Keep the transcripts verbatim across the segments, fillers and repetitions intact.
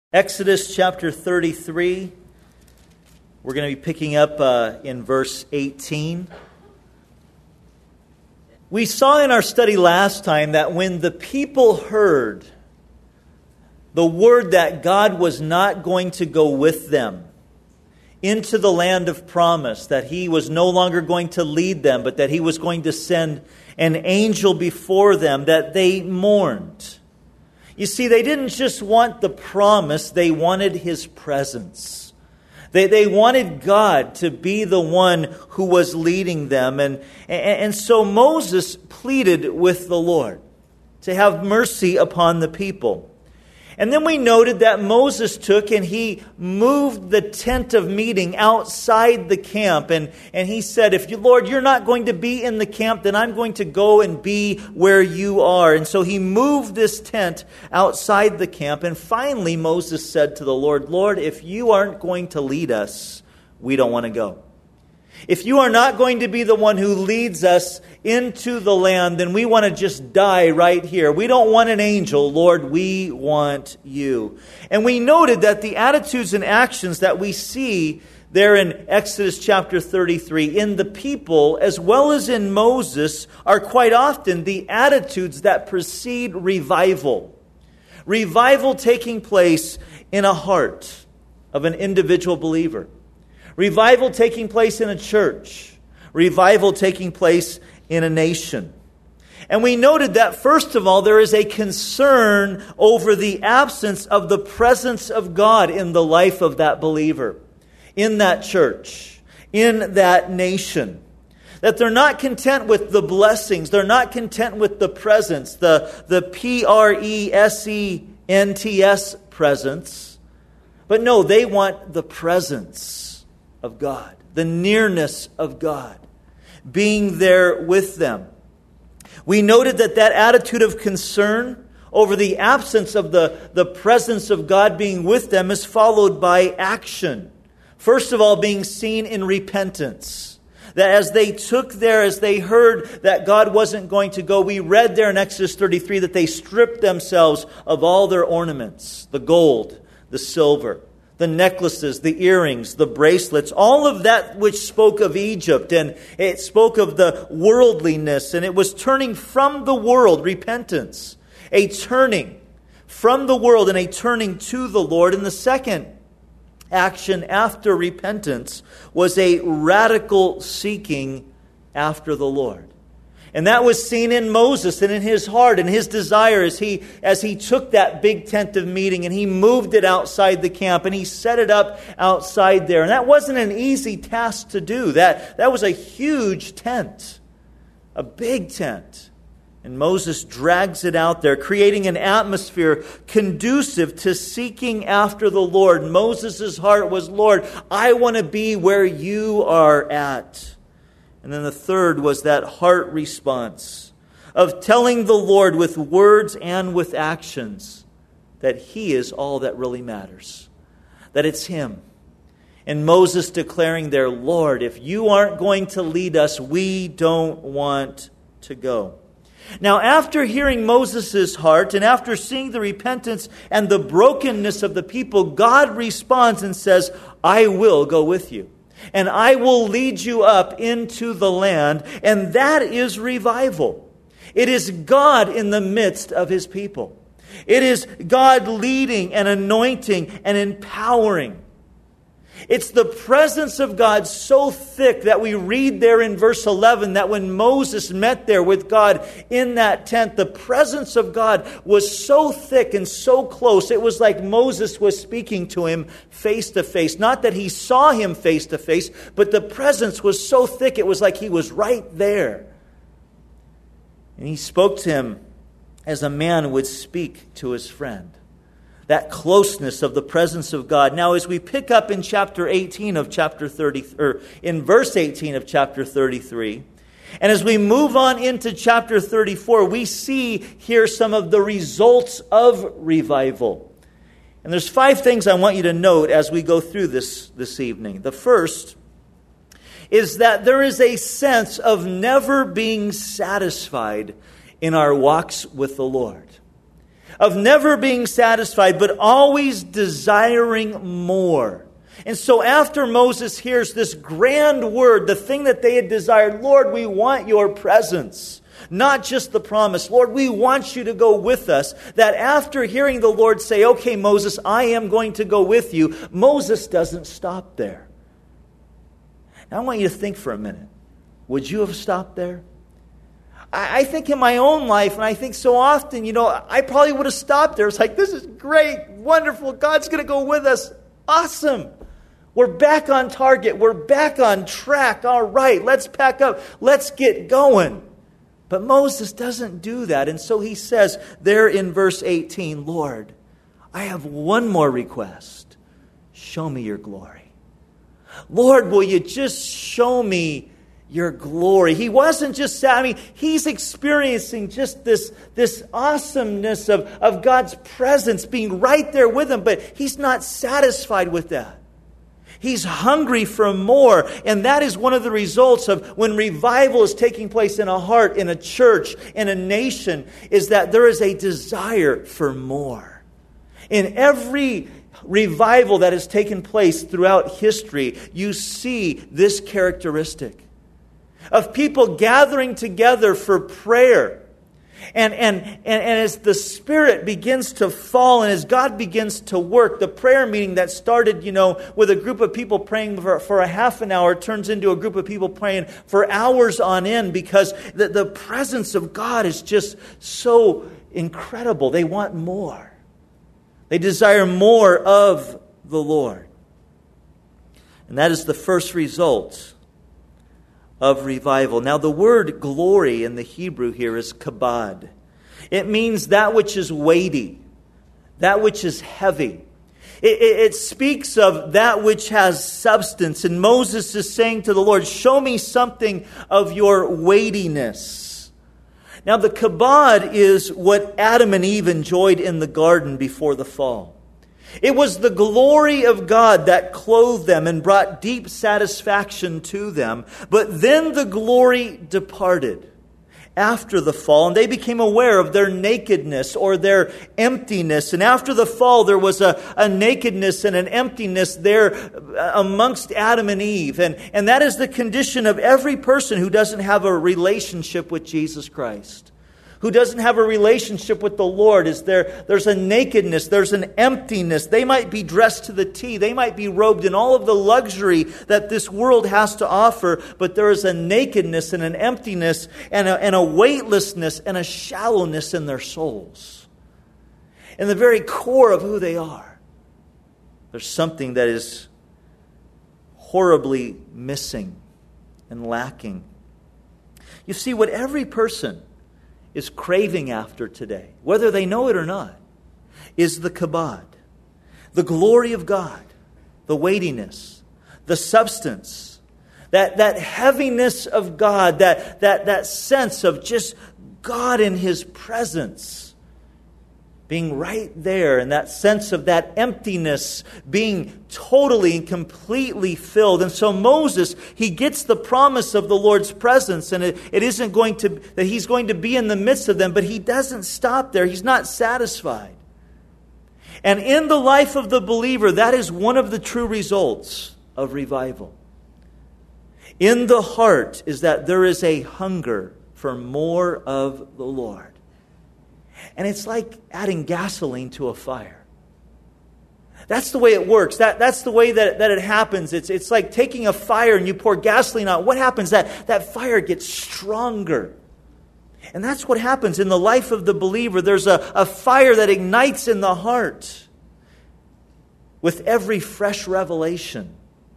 Exodus chapter thirty-three, we're going to be picking up uh, in verse eighteen. We saw in our study last time that when the people heard the word that God was not going to go with them into the land of promise, that He was no longer going to lead them, but that He was going to send an angel before them, that they mourned. You see, they didn't just want the promise, they wanted His presence. They, they wanted God to be the one who was leading them. And, and, and so Moses pleaded with the Lord to have mercy upon the people. And then we noted that Moses took and he moved the tent of meeting outside the camp. And, and he said, if you, Lord, you're not going to be in the camp, then I'm going to go and be where you are. And so he moved this tent outside the camp. And finally, Moses said to the Lord, Lord, if you aren't going to lead us, we don't want to go. If you are not going to be the one who leads us into the land, then we want to just die right here. We don't want an angel, Lord, we want you. And we noted that the attitudes and actions that we see there in Exodus chapter thirty-three, in the people as well as in Moses, are quite often the attitudes that precede revival. Revival taking place in a heart of an individual believer. Revival taking place in a church. Revival taking place in a nation. And we noted that, first of all, there is a concern over the absence of the presence of God in the life of that believer, in that church, in that nation. That they're not content with the blessings. They're not content with the presence, the, the P R E S E N T S presence. But no, they want the presence of God, the nearness of God, being there with them. We noted that that attitude of concern over the absence of the, the presence of God being with them is followed by action. First of all, being seen in repentance. That as they took there, as they heard that God wasn't going to go, we read there in Exodus thirty-three that they stripped themselves of all their ornaments, the gold, the silver, the necklaces, the earrings, the bracelets, all of that which spoke of Egypt, and it spoke of the worldliness, and it was turning from the world, repentance, a turning from the world and a turning to the Lord. And the second action after repentance was a radical seeking after the Lord. And that was seen in Moses and in his heart and his desire as he, as he took that big tent of meeting and he moved it outside the camp and he set it up outside there. And that wasn't an easy task to do. That, that was a huge tent, a big tent. And Moses drags it out there, creating an atmosphere conducive to seeking after the Lord. Moses' heart was, Lord, I want to be where you are at. And then the third was that heart response of telling the Lord with words and with actions that He is all that really matters, that it's Him. And Moses declaring there, Lord, if you aren't going to lead us, we don't want to go. Now, after hearing Moses' heart and after seeing the repentance and the brokenness of the people, God responds and says, I will go with you. And I will lead you up into the land. And that is revival. It is God in the midst of His people. It is God leading and anointing and empowering. It's the presence of God so thick that we read there in verse eleven that when Moses met there with God in that tent, the presence of God was so thick and so close. It was like Moses was speaking to him face to face. Not that he saw him face to face, but the presence was so thick it was like he was right there. And he spoke to him as a man would speak to his friend. That closeness of the presence of God. Now, as we pick up in chapter eighteen of chapter thirty, or in verse eighteen of chapter thirty-three, and as we move on into chapter thirty-four, we see here some of the results of revival. And there's five things I want you to note as we go through this this evening. The first is that there is a sense of never being satisfied in our walks with the Lord. of never being satisfied, but always desiring more. And so after Moses hears this grand word, the thing that they had desired, Lord, we want your presence. Not just the promise, Lord, we want you to go with us. That after hearing the Lord say, okay, Moses, I am going to go with you, Moses doesn't stop there. Now I want you to think for a minute. Would you have stopped there? I, I think in my own life, and I think so often, you know, I probably would have stopped there. It's like, this is great, wonderful, God's going to go with us. Awesome. We're back on target. We're back on track. All right, let's pack up. Let's get going. But Moses doesn't do that. And so he says there in verse eighteen, Lord, I have one more request. Show me your glory. Lord, will you just show me your glory? He wasn't just, I mean, he's experiencing just this, this awesomeness of, of God's presence being right there with him, but he's not satisfied with that. He's hungry for more. And that is one of the results of when revival is taking place in a heart, in a church, in a nation, is that there is a desire for more. In every revival that has taken place throughout history, you see this characteristic of people gathering together for prayer. And, and, and, and as the Spirit begins to fall and as God begins to work, the prayer meeting that started, you know, with a group of people praying for, for a half an hour turns into a group of people praying for hours on end because the, the presence of God is just so incredible. They want more. They desire more of the Lord. And that is the first result of revival. Now, the word glory in the Hebrew here is kabod. It means that which is weighty, that which is heavy. It, it, it speaks of that which has substance. And Moses is saying to the Lord, show me something of your weightiness. Now, the kabod is what Adam and Eve enjoyed in the garden before the fall. It was the glory of God that clothed them and brought deep satisfaction to them. But then the glory departed after the fall, and they became aware of their nakedness or their emptiness. And after the fall, there was a, a nakedness and an emptiness there amongst Adam and Eve. And, and that is the condition of every person who doesn't have a relationship with Jesus Christ. Who doesn't have a relationship with the Lord. Is there, there's a nakedness, there's an emptiness. They might be dressed to the T. They might be robed in all of the luxury that this world has to offer. But there is a nakedness and an emptiness and a, and a weightlessness and a shallowness in their souls. In the very core of who they are, there's something that is horribly missing and lacking. You see, what every person is craving after today, whether they know it or not, is the kabod, the glory of God, the weightiness, the substance, that, that heaviness of God, that, that, that sense of just God in His presence being right there, and that sense of that emptiness being totally and completely filled. And so Moses, he gets the promise of the Lord's presence, and it, it isn't going to, that he's going to be in the midst of them, but he doesn't stop there. He's not satisfied. And in the life of the believer, that is one of the true results of revival. In the heart is that there is a hunger for more of the Lord. And it's like adding gasoline to a fire. That's the way it works. That, that's the way that, that it happens. It's, it's like taking a fire and you pour gasoline on it. What happens? That, that fire gets stronger. And that's what happens in the life of the believer. There's a, a fire that ignites in the heart with every fresh revelation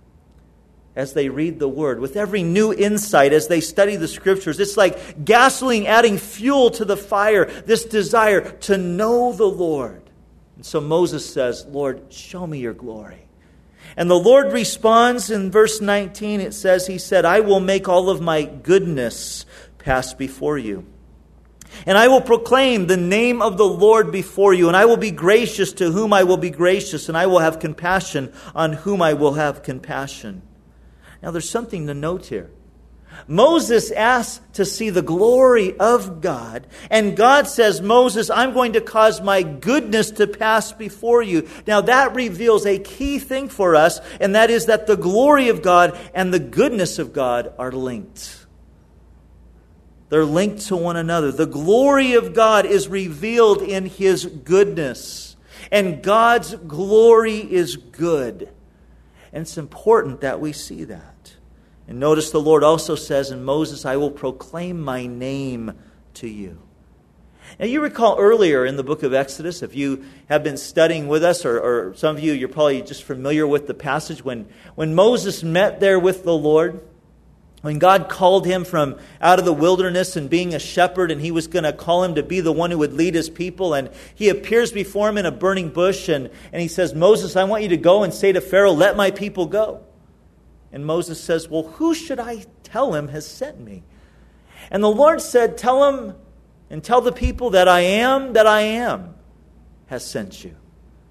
as they read the Word, with every new insight as they study the Scriptures. It's like gasoline adding fuel to the fire, this desire to know the Lord. And so Moses says, Lord, show me your glory. And the Lord responds in verse nineteen. It says, He said, I will make all of my goodness pass before you. And I will proclaim the name of the Lord before you. And I will be gracious to whom I will be gracious. And I will have compassion on whom I will have compassion. Now there's something to note here. Moses asked to see the glory of God, and God says, Moses, I'm going to cause my goodness to pass before you. Now that reveals a key thing for us, and that is that the glory of God and the goodness of God are linked. They're linked to one another. The glory of God is revealed in His goodness, and God's glory is good. And it's important that we see that. And notice the Lord also says in Moses, I will proclaim my name to you. Now you recall earlier in the book of Exodus, if you have been studying with us, or, or some of you, you're probably just familiar with the passage, when, when Moses met there with the Lord, when God called him from out of the wilderness and being a shepherd, and He was going to call him to be the one who would lead His people, and He appears before him in a burning bush, and, and He says, Moses, I want you to go and say to Pharaoh, let my people go. And Moses says, well, who should I tell him has sent me? And the Lord said, tell him and tell the people that I am that I am has sent you.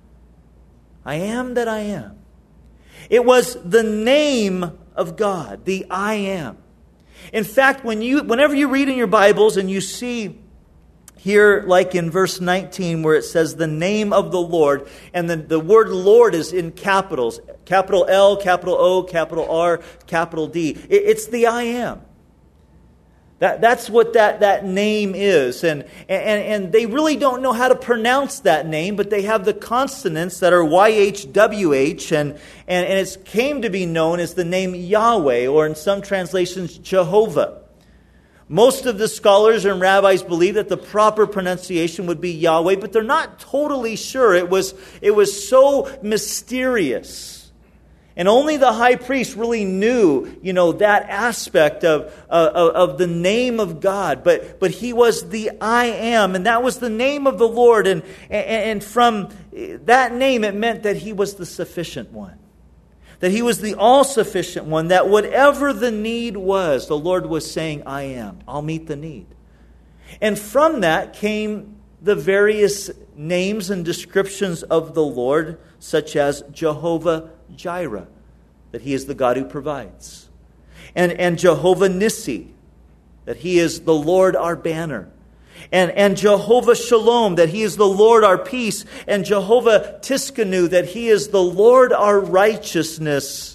I am that I am. It was the name of God, the I am. In fact, when you, whenever you read in your Bibles and you see here, like in verse nineteen, where it says the name of the Lord, and the, the word Lord is in capitals, capital L, capital O, capital R, capital D. It, it's the I am. That, that's what that, that name is. And, and, and they really don't know how to pronounce that name, but they have the consonants that are Y H W H, and, and, and it came to be known as the name Yahweh, or in some translations, Jehovah. Most of the scholars and rabbis believe that the proper pronunciation would be Yahweh, but they're not totally sure. It was, it was so mysterious. And only the high priest really knew, you know, that aspect of, uh, of the name of God. But, but he was the I am, and that was the name of the Lord. And, and from that name, it meant that He was the sufficient one. That He was the all-sufficient one, that whatever the need was, the Lord was saying, I am. I'll meet the need. And from that came the various names and descriptions of the Lord, such as Jehovah Jireh, that He is the God who provides. And, and Jehovah Nissi, that He is the Lord our banner. And, and Jehovah Shalom, that He is the Lord our peace. And Jehovah Tiskanu, that He is the Lord our righteousness.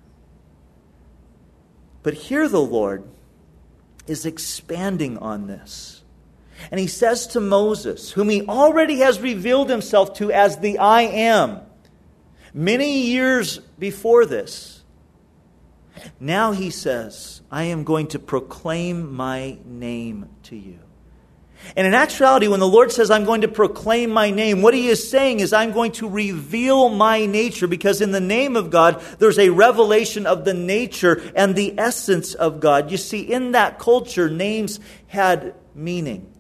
But here the Lord is expanding on this. And He says to Moses, whom He already has revealed Himself to as the I am, many years before this, now He says, I am going to proclaim my name to you. And in actuality, when the Lord says, I'm going to proclaim my name, what He is saying is, I'm going to reveal my nature, because in the name of God, there's a revelation of the nature and the essence of God. You see, in that culture, names had meaning.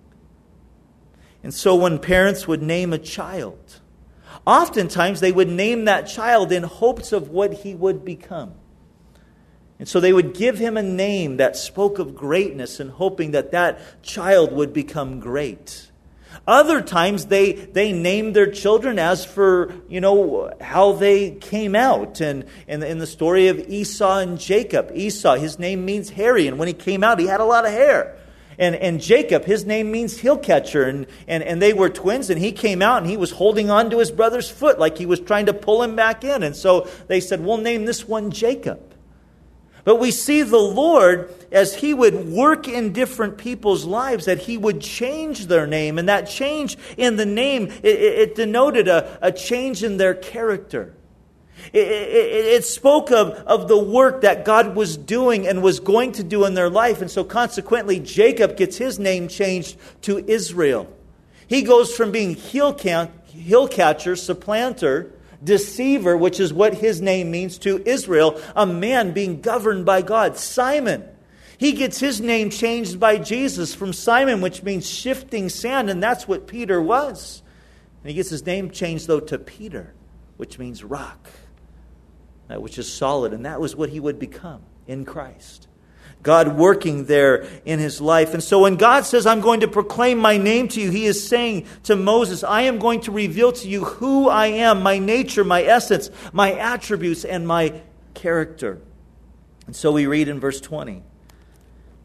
And so when parents would name a child, oftentimes they would name that child in hopes of what he would become. And so they would give him a name that spoke of greatness and hoping that that child would become great. Other times they, they named their children as for, you know, how they came out. And in the, in the story of Esau and Jacob, Esau, his name means hairy. And when he came out, he had a lot of hair. And, and Jacob, his name means heel catcher. And, and, and they were twins, and he came out and he was holding on to his brother's foot like he was trying to pull him back in. And so they said, we'll name this one Jacob. But we see the Lord, as He would work in different people's lives, that He would change their name. And that change in the name, it, it denoted a, a change in their character. It, it, it spoke of, of the work that God was doing and was going to do in their life. And so consequently, Jacob gets his name changed to Israel. He goes from being heel, count, heel catcher, supplanter, deceiver, which is what his name means, to Israel, a man being governed by God. Simon, he gets his name changed by Jesus from Simon, which means shifting sand, and that's what Peter was. And he gets his name changed, though, to Peter, which means rock, which is solid, and that was what he would become in Christ. God working there in his life. And so when God says, I'm going to proclaim my name to you, He is saying to Moses, I am going to reveal to you who I am, my nature, my essence, my attributes, and my character. And so we read in verse twenty,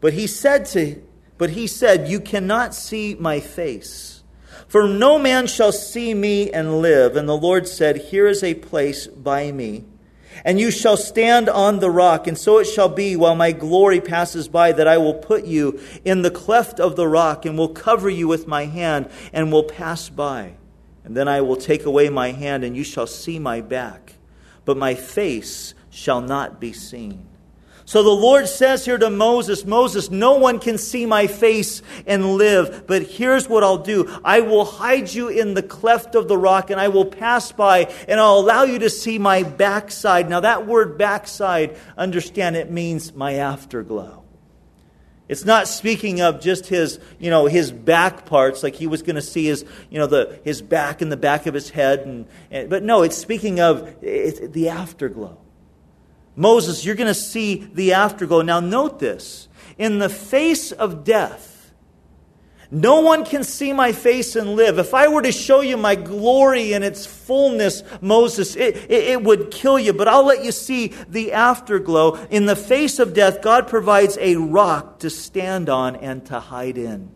But he said to but he said, "You cannot see my face. For no man shall see me and live." And the Lord said, "Here is a place by me, and you shall stand on the rock. And so it shall be, while my glory passes by, that I will put you in the cleft of the rock, and will cover you with my hand, and will pass by. And then I will take away my hand, and you shall see my back, but my face shall not be seen." So the Lord says here to Moses, "Moses, no one can see my face and live. But here's what I'll do. I will hide you in the cleft of the rock, and I will pass by, and I'll allow you to see my backside." Now that word backside, understand, it means my afterglow. It's not speaking of just his, you know, his back parts, like he was going to see his, you know, the his back and the back of his head. And, and but no, it's speaking of it's the afterglow. Moses, you're going to see the afterglow. Now note this. In the face of death, no one can see my face and live. If I were to show you my glory in its fullness, Moses, it, it, it would kill you. But I'll let you see the afterglow. In the face of death, God provides a rock to stand on and to hide in.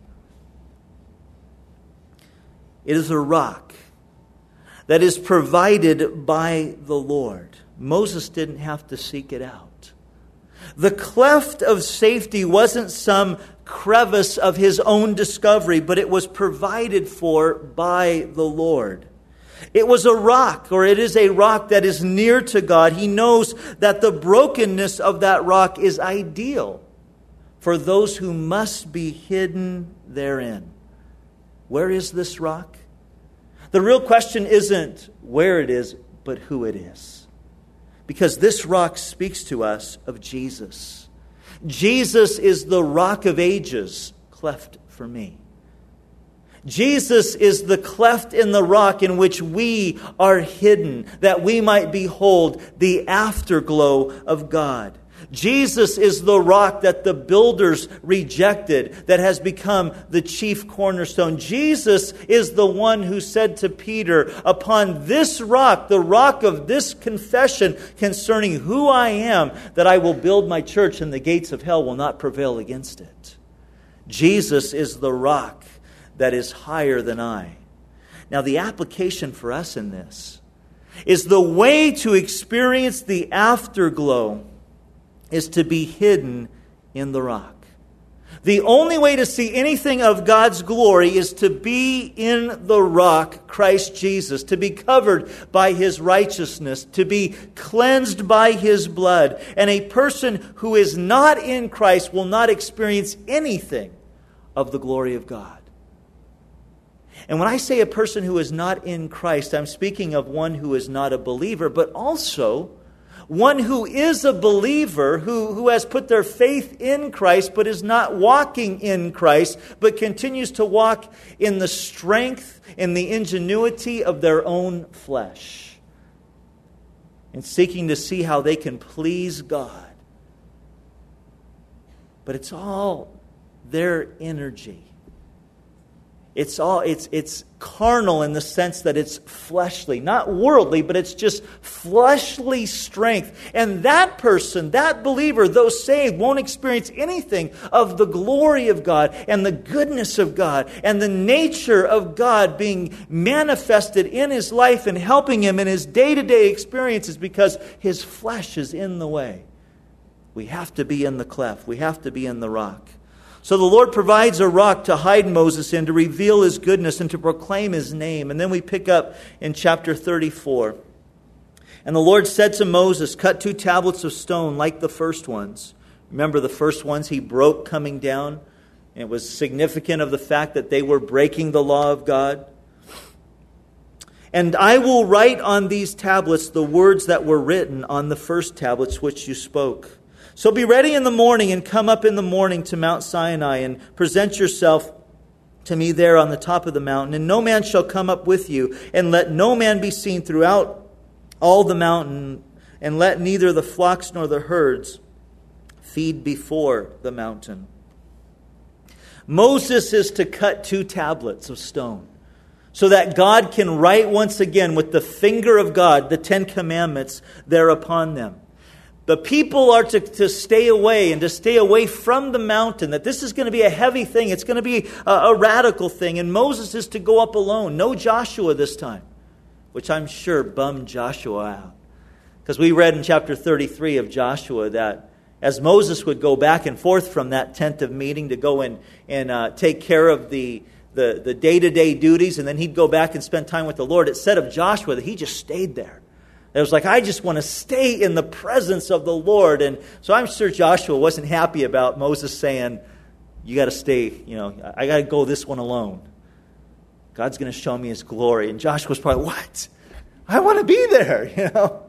It is a rock that is provided by the Lord. Moses didn't have to seek it out. The cleft of safety wasn't some crevice of his own discovery, but it was provided for by the Lord. It was a rock, or it is a rock that is near to God. He knows that the brokenness of that rock is ideal for those who must be hidden therein. Where is this rock? The real question isn't where it is, but who it is. Because this rock speaks to us of Jesus. Jesus is the rock of ages, cleft for me. Jesus is the cleft in the rock in which we are hidden, that we might behold the afterglow of God. Jesus is the rock that the builders rejected, that has become the chief cornerstone. Jesus is the one who said to Peter, "Upon this rock, the rock of this confession concerning who I am, that I will build my church, and the gates of hell will not prevail against it." Jesus is the rock that is higher than I. Now, the application for us in this is the way to experience the afterglow is to be hidden in the rock. The only way to see anything of God's glory is to be in the rock, Christ Jesus, to be covered by His righteousness, to be cleansed by His blood. And a person who is not in Christ will not experience anything of the glory of God. And when I say a person who is not in Christ, I'm speaking of one who is not a believer, but also one who is a believer, who, who has put their faith in Christ, but is not walking in Christ, but continues to walk in the strength, in the ingenuity of their own flesh, and seeking to see how they can please God. But it's all their energy. It's all it's it's carnal in the sense that it's fleshly, not worldly, but it's just fleshly strength. And that person, that believer, though saved, won't experience anything of the glory of God and the goodness of God and the nature of God being manifested in his life and helping him in his day-to-day experiences, because his flesh is in the way. We have to be in the cleft. We have to be in the rock. So the Lord provides a rock to hide Moses in, to reveal His goodness and to proclaim His name. And then we pick up in chapter thirty-four. And the Lord said to Moses, "Cut two tablets of stone like the first ones." Remember, the first ones He broke coming down. And it was significant of the fact that they were breaking the law of God. "And I will write on these tablets the words that were written on the first tablets which you spoke. So be ready in the morning and come up in the morning to Mount Sinai and present yourself to me there on the top of the mountain. And no man shall come up with you, and let no man be seen throughout all the mountain, and let neither the flocks nor the herds feed before the mountain." Moses is to cut two tablets of stone so that God can write once again with the finger of God the Ten Commandments there upon them. The people are to, to stay away and to stay away from the mountain, that this is going to be a heavy thing. It's going to be a, a radical thing. And Moses is to go up alone. No Joshua this time, which I'm sure bummed Joshua out. Because we read in chapter thirty-three of Joshua that as Moses would go back and forth from that tent of meeting to go and, and uh, take care of the, the, the day-to-day duties, and then he'd go back and spend time with the Lord, it said of Joshua that he just stayed there. It was like, I just want to stay in the presence of the Lord. And so I'm sure Joshua wasn't happy about Moses saying, you got to stay, you know, I got to go this one alone. God's going to show me His glory. And Joshua's probably, what? I want to be there, you know.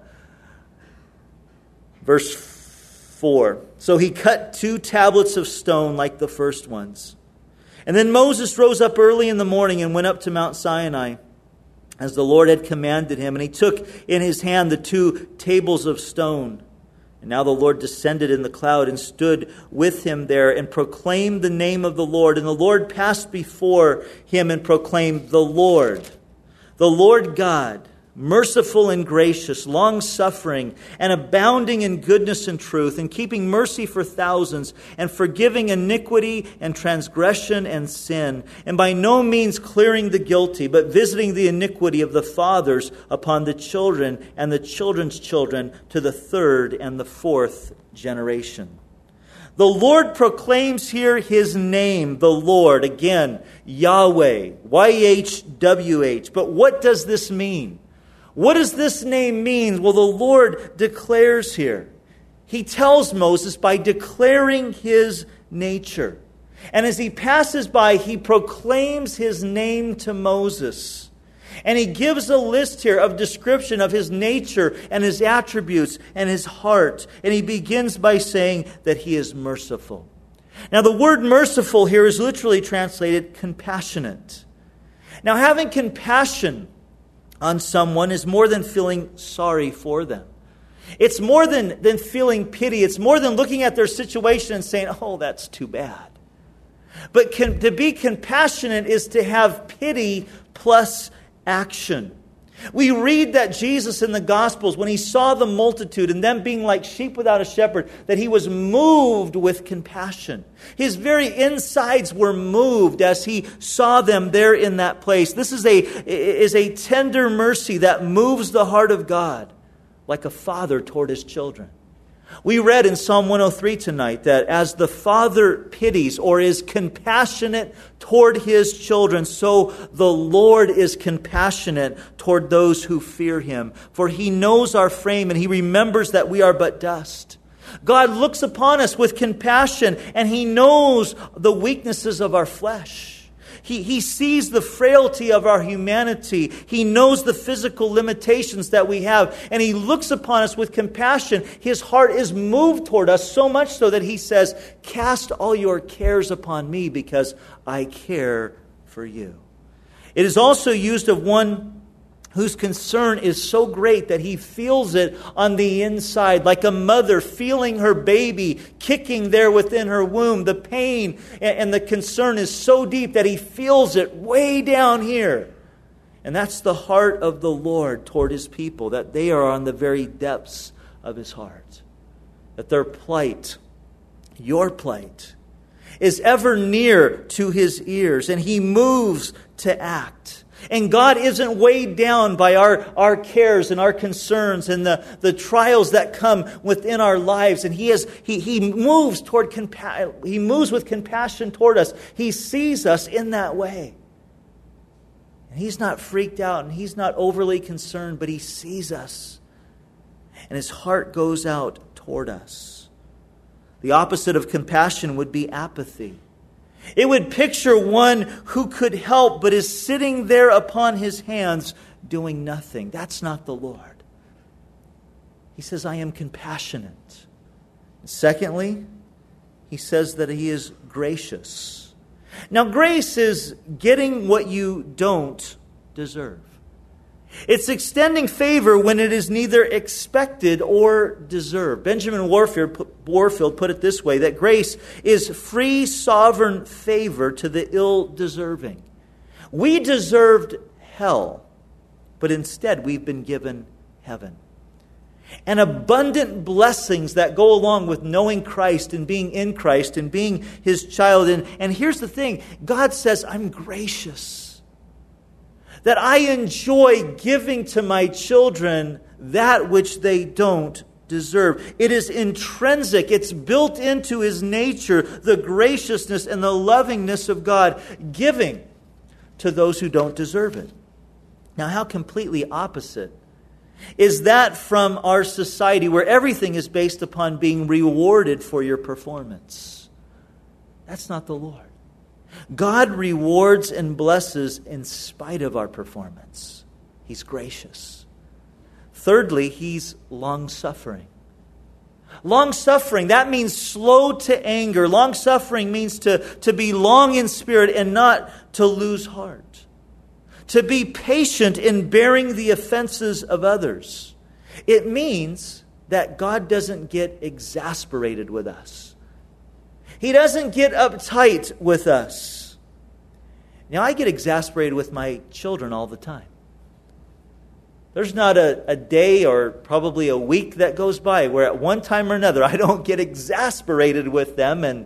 Verse four. So he cut two tablets of stone like the first ones. And then Moses rose up early in the morning and went up to Mount Sinai, as the Lord had commanded him. And he took in his hand the two tables of stone. And now the Lord descended in the cloud and stood with him there and proclaimed the name of the Lord. And the Lord passed before him and proclaimed, the Lord, the Lord God, merciful and gracious, long-suffering, and abounding in goodness and truth, and keeping mercy for thousands, and forgiving iniquity and transgression and sin, and by no means clearing the guilty, but visiting the iniquity of the fathers upon the children and the children's children to the third and the fourth generation. The Lord proclaims here His name, the Lord. Again, Yahweh, Y H W H. But what does this mean? What does this name mean? Well, the Lord declares here. He tells Moses by declaring His nature. And as he passes by, he proclaims His name to Moses. And he gives a list here of description of His nature and His attributes and His heart. And he begins by saying that He is merciful. Now, the word merciful here is literally translated compassionate. Now, having compassion on someone is more than feeling sorry for them. It's more than, than feeling pity. It's more than looking at their situation and saying, oh, that's too bad. But can, to be compassionate is to have pity plus action. We read that Jesus in the Gospels, when He saw the multitude and them being like sheep without a shepherd, that He was moved with compassion. His very insides were moved as He saw them there in that place. This is a, is a tender mercy that moves the heart of God like a father toward His children. We read in Psalm one oh three tonight that as the Father pities or is compassionate toward His children, so the Lord is compassionate toward those who fear Him. For He knows our frame and He remembers that we are but dust. God looks upon us with compassion and He knows the weaknesses of our flesh. He, he sees the frailty of our humanity. He knows the physical limitations that we have. And He looks upon us with compassion. His heart is moved toward us so much so that He says, cast all your cares upon me because I care for you. It is also used of one whose concern is so great that he feels it on the inside, like a mother feeling her baby kicking there within her womb. The pain and the concern is so deep that he feels it way down here. And that's the heart of the Lord toward His people, that they are on the very depths of His heart. That their plight, your plight, is ever near to His ears, and He moves to act. And God isn't weighed down by our, our cares and our concerns and the, the trials that come within our lives. And He has He He moves toward compa- He moves with compassion toward us. He sees us in that way. And He's not freaked out and He's not overly concerned, but He sees us. And His heart goes out toward us. The opposite of compassion would be apathy. It would picture one who could help but is sitting there upon his hands doing nothing. That's not the Lord. He says, I am compassionate. Secondly, He says that He is gracious. Now, grace is getting what you don't deserve. It's extending favor when it is neither expected or deserved. Benjamin Warfield Warfield put it this way, that grace is free, sovereign favor to the ill-deserving. We deserved hell, but instead we've been given heaven. and abundant blessings that go along with knowing Christ and being in Christ and being His child. And, and here's the thing. God says, I'm gracious. That I enjoy giving to my children that which they don't deserve. It is intrinsic. It's built into His nature, the graciousness and the lovingness of God, giving to those who don't deserve it. Now, how completely opposite is that from our society where everything is based upon being rewarded for your performance? That's not the Lord. God rewards and blesses in spite of our performance. He's gracious. Thirdly, He's long-suffering. Long-suffering, that means slow to anger. Long-suffering means to, to be long in spirit and not to lose heart. To be patient in bearing the offenses of others. It means that God doesn't get exasperated with us. He doesn't get uptight with us. Now, I get exasperated with my children all the time. There's not a, a day or probably a week that goes by where at one time or another I don't get exasperated with them and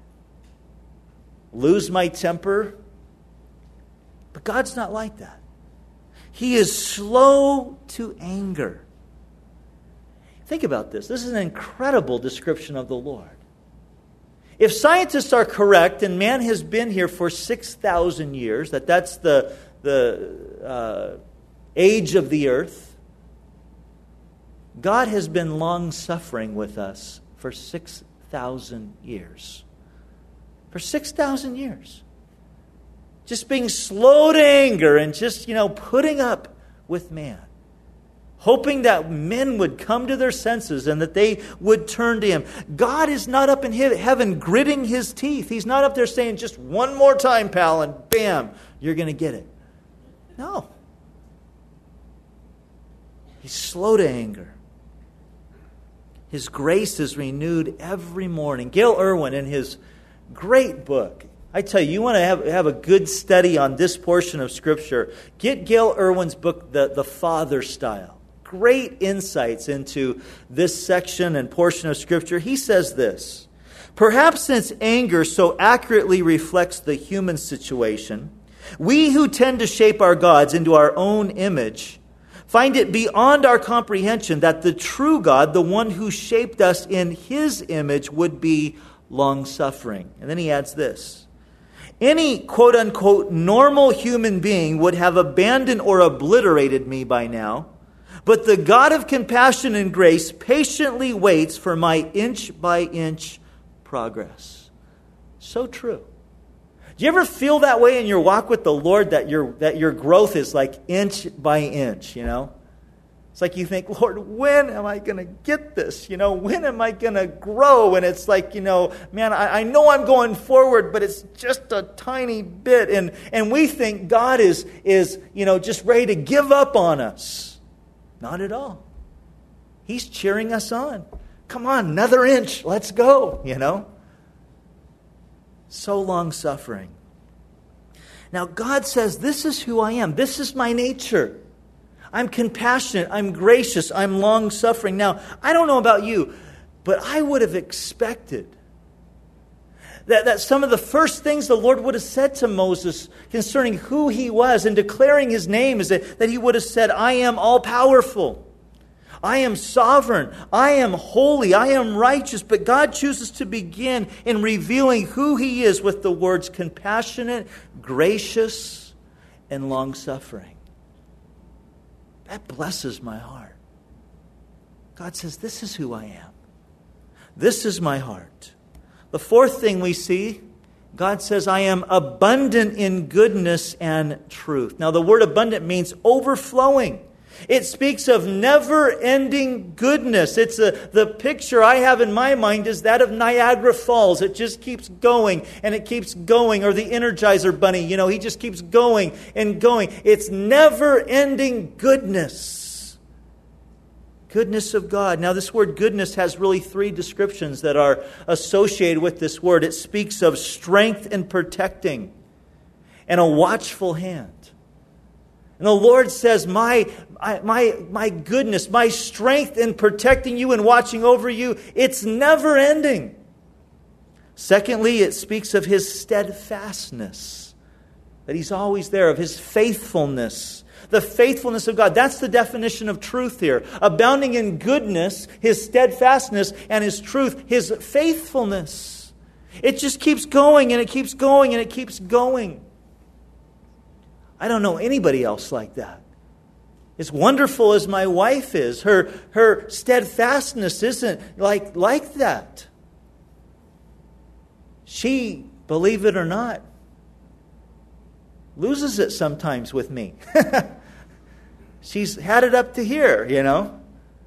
lose my temper. But God's not like that. He is slow to anger. Think about this. This is an incredible description of the Lord. If scientists are correct, and man has been here for six thousand years, that that's the, the uh, age of the earth, God has been long-suffering with us for six thousand years. For six thousand years. Just being slow to anger and just, you know, putting up with man. Hoping that men would come to their senses and that they would turn to Him. God is not up in heaven gritting His teeth. He's not up there saying, just one more time, pal, and bam, you're going to get it. No. He's slow to anger. His grace is renewed every morning. Gail Irwin, in his great book, I tell you, you want to have, have a good study on this portion of Scripture, get Gail Irwin's book, The, the Father Style. Great insights into this section and portion of Scripture. He says this, perhaps since anger so accurately reflects the human situation, we who tend to shape our gods into our own image find it beyond our comprehension that the true God, the one who shaped us in His image, would be long-suffering. And then he adds this. Any quote-unquote normal human being would have abandoned or obliterated me by now, but the God of compassion and grace patiently waits for my inch-by-inch progress. So true. Do you ever feel that way in your walk with the Lord, that your that your growth is like inch by inch, you know? It's like you think, Lord, when am I going to get this? You know, when am I going to grow? And it's like, you know, man, I, I know I'm going forward, but it's just a tiny bit. And and we think God is, is, you know, just ready to give up on us. Not at all. He's cheering us on. Come on, another inch. Let's go, you know. So long suffering. Now, God says, this is who I am. This is my nature. I'm compassionate. I'm gracious. I'm long-suffering. Now, I don't know about you, but I would have expected that, that some of the first things the Lord would have said to Moses concerning who He was and declaring His name is that, that He would have said, I am all-powerful. I am sovereign. I am holy. I am righteous. But God chooses to begin in revealing who He is with the words compassionate, gracious, and long-suffering. That blesses my heart. God says, this is who I am. This is my heart. The fourth thing we see, God says, I am abundant in goodness and truth. Now, the word abundant means overflowing. It speaks of never-ending goodness. It's a, the picture I have in my mind is that of Niagara Falls. It just keeps going and it keeps going. Or the Energizer Bunny, you know, he just keeps going and going. It's never-ending goodness. Goodness of God. Now, this word goodness has really three descriptions that are associated with this word. It speaks of strength and protecting and a watchful hand. And the Lord says, my, my, my goodness, my strength in protecting you and watching over you, it's never ending. Secondly, it speaks of His steadfastness, that He's always there, of His faithfulness. The faithfulness of God. That's the definition of truth here. Abounding in goodness, His steadfastness, and His truth, His faithfulness. It just keeps going and it keeps going and it keeps going. I don't know anybody else like that. As wonderful as my wife is, her, her steadfastness isn't like, like that. She, believe it or not, loses it sometimes with me. She's had it up to here, you know.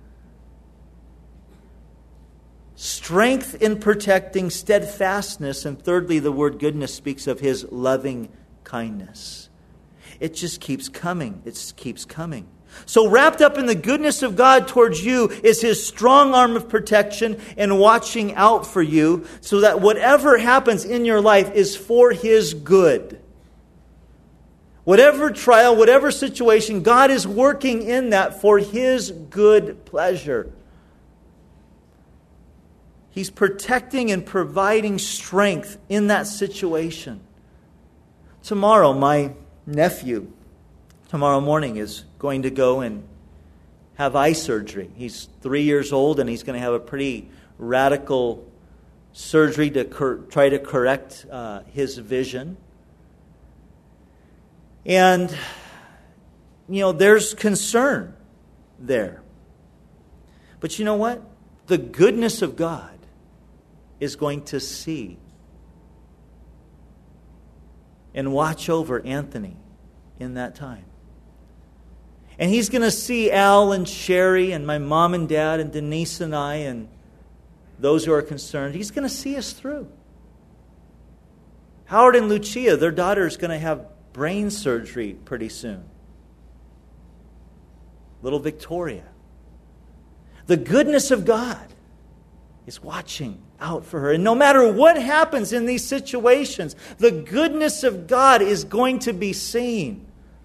Strength in protecting, steadfastness, and thirdly, the word goodness speaks of His loving kindness. It just keeps coming. It just keeps coming. So wrapped up in the goodness of God towards you is His strong arm of protection and watching out for you so that whatever happens in your life is for His good. Whatever trial, whatever situation, God is working in that for His good pleasure. He's protecting and providing strength in that situation. Tomorrow, my nephew, tomorrow morning, is going to go and have eye surgery. He's three years old and he's going to have a pretty radical surgery to cor- try to correct uh, his vision. And, you know, there's concern there. But you know what? The goodness of God is going to see and watch over Anthony in that time. And He's going to see Al and Sherry and my mom and dad and Denise and I and those who are concerned. He's going to see us through. Howard and Lucia, their daughter, is going to have brain surgery pretty soon. Little Victoria. The goodness of God is watching out for her. And no matter what happens in these situations, the goodness of God is going to be seen.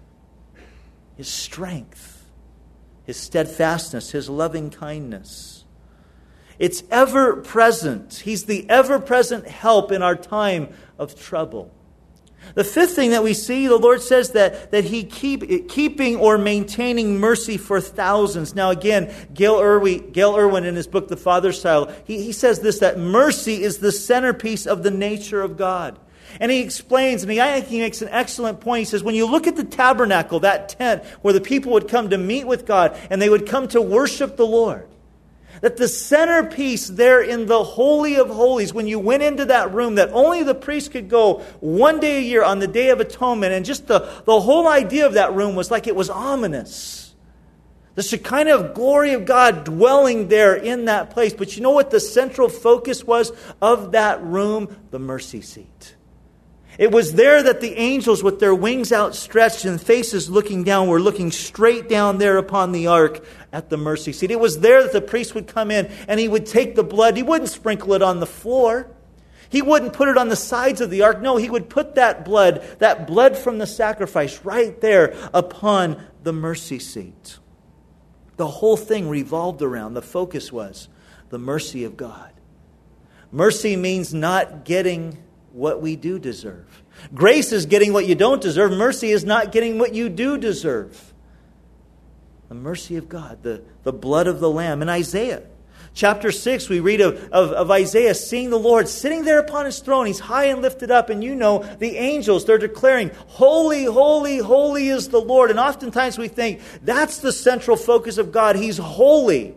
His strength, His steadfastness, His loving kindness. It's ever present. He's the ever-present help in our time of trouble. The fifth thing that we see, the Lord says that, that He keep keeping or maintaining mercy for thousands. Now again, Gail Irwin, Gail Irwin in his book, The Father's Style, he, he says this, that mercy is the centerpiece of the nature of God. And he explains, and he, I think he makes an excellent point. He says, when you look at the tabernacle, that tent where the people would come to meet with God and they would come to worship the Lord, that the centerpiece there in the Holy of Holies, when you went into that room, that only the priest could go one day a year on the Day of Atonement, and just the, the whole idea of that room was like it was ominous. The Shekinah glory of God dwelling there in that place. But you know what the central focus was of that room? The mercy seat. It was there that the angels with their wings outstretched and faces looking down were looking straight down there upon the ark at the mercy seat. It was there that the priest would come in and he would take the blood. He wouldn't sprinkle it on the floor. He wouldn't put it on the sides of the ark. No, he would put that blood, that blood from the sacrifice right there upon the mercy seat. The whole thing revolved around, the focus was the mercy of God. Mercy means not getting what we do deserve. Grace is getting what you don't deserve. Mercy is not getting what you do deserve. The mercy of God, the, the blood of the Lamb. In Isaiah chapter six, we read of, of, of Isaiah seeing the Lord sitting there upon His throne. He's high and lifted up. And you know, the angels, they're declaring, holy, holy, holy is the Lord. And oftentimes we think that's the central focus of God. He's holy.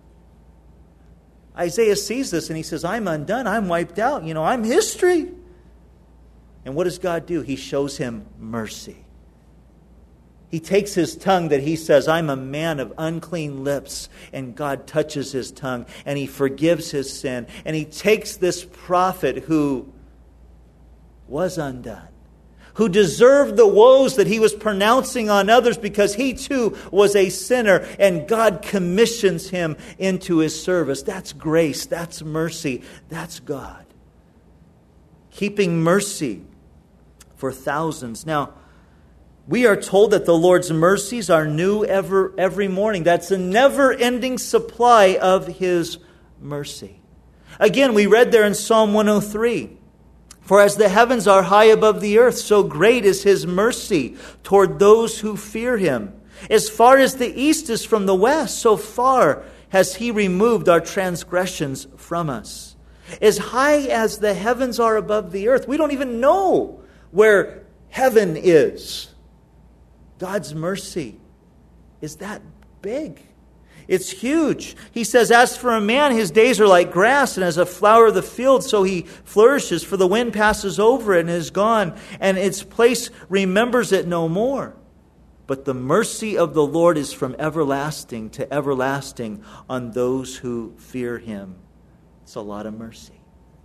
Isaiah sees this and he says, I'm undone. I'm wiped out. You know, I'm history. And what does God do? He shows him mercy. He takes his tongue that he says, I'm a man of unclean lips. And God touches his tongue and He forgives his sin. And He takes this prophet who was undone, who deserved the woes that he was pronouncing on others because he too was a sinner. And God commissions him into His service. That's grace. That's mercy. That's God. Keeping mercy for thousands. Now, We are told that the Lord's mercies are new ever, every morning. That's a never-ending supply of His mercy. Again, we read there in Psalm one oh three, "For as the heavens are high above the earth, so great is His mercy toward those who fear Him. As far as the east is from the west, so far has He removed our transgressions from us." As high as the heavens are above the earth, we don't even know where heaven is. God's mercy is that big. It's huge. He says, "As for a man, his days are like grass, and as a flower of the field, so he flourishes. For the wind passes over it and is gone, and its place remembers it no more. But the mercy of the Lord is from everlasting to everlasting on those who fear Him." It's a lot of mercy.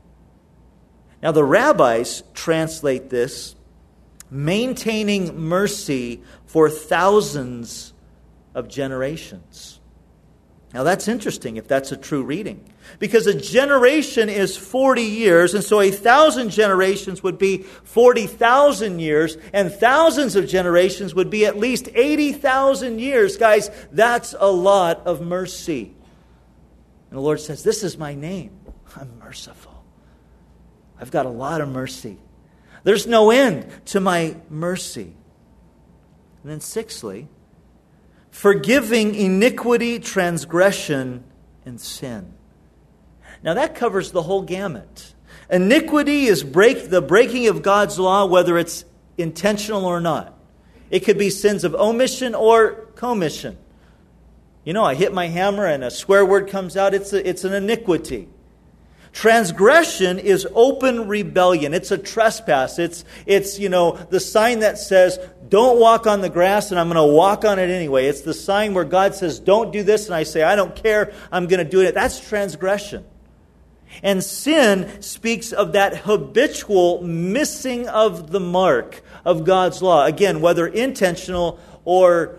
Now the rabbis translate this, maintaining mercy for thousands of generations. Now that's interesting if that's a true reading. Because a generation is forty years, and so a thousand generations would be forty thousand years, and thousands of generations would be at least eighty thousand years. Guys, that's a lot of mercy. And the Lord says, "This is my name. I'm merciful. I've got a lot of mercy. There's no end to my mercy." And then sixthly, forgiving iniquity, transgression, and sin. Now that covers the whole gamut. Iniquity is break the breaking of God's law, whether it's intentional or not. It could be sins of omission or commission. You know, I hit my hammer and a swear word comes out. It's a, it's an iniquity. Transgression is open rebellion. It's a trespass. It's, it's, you know, the sign that says, "Don't walk on the grass," and I'm going to walk on it anyway. It's the sign where God says, "Don't do this," and I say, "I don't care, I'm going to do it." That's transgression. And sin speaks of that habitual missing of the mark of God's law. Again, whether intentional or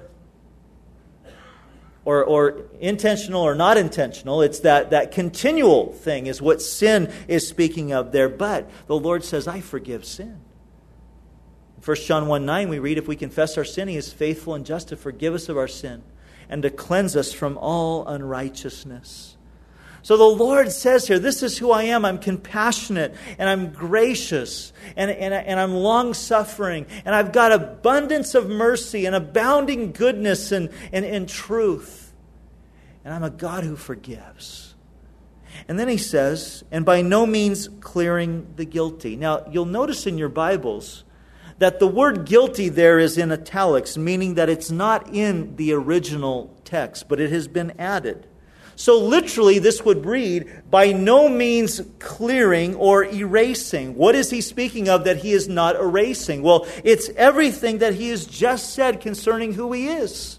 Or, or intentional or not intentional, it's that, that continual thing is what sin is speaking of there. But the Lord says, "I forgive sin." In First John one nine we read, "If we confess our sin, He is faithful and just to forgive us of our sin and to cleanse us from all unrighteousness." So the Lord says here, this is who I am. I'm compassionate and I'm gracious and, and, and I'm long-suffering. And I've got abundance of mercy and abounding goodness and, and, and truth. And I'm a God who forgives. And then He says, "and by no means clearing the guilty." Now, you'll notice in your Bibles that the word guilty there is in italics, meaning that it's not in the original text, but it has been added. So literally this would read, "by no means clearing or erasing." What is He speaking of that He is not erasing? Well, it's everything that He has just said concerning who He is.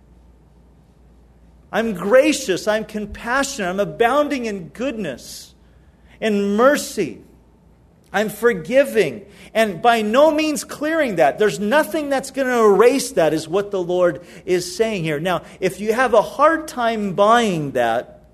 I'm gracious, I'm compassionate, I'm abounding in goodness and mercy. I'm forgiving, and by no means clearing that. There's nothing that's going to erase that, is what the Lord is saying here. Now, if you have a hard time buying that,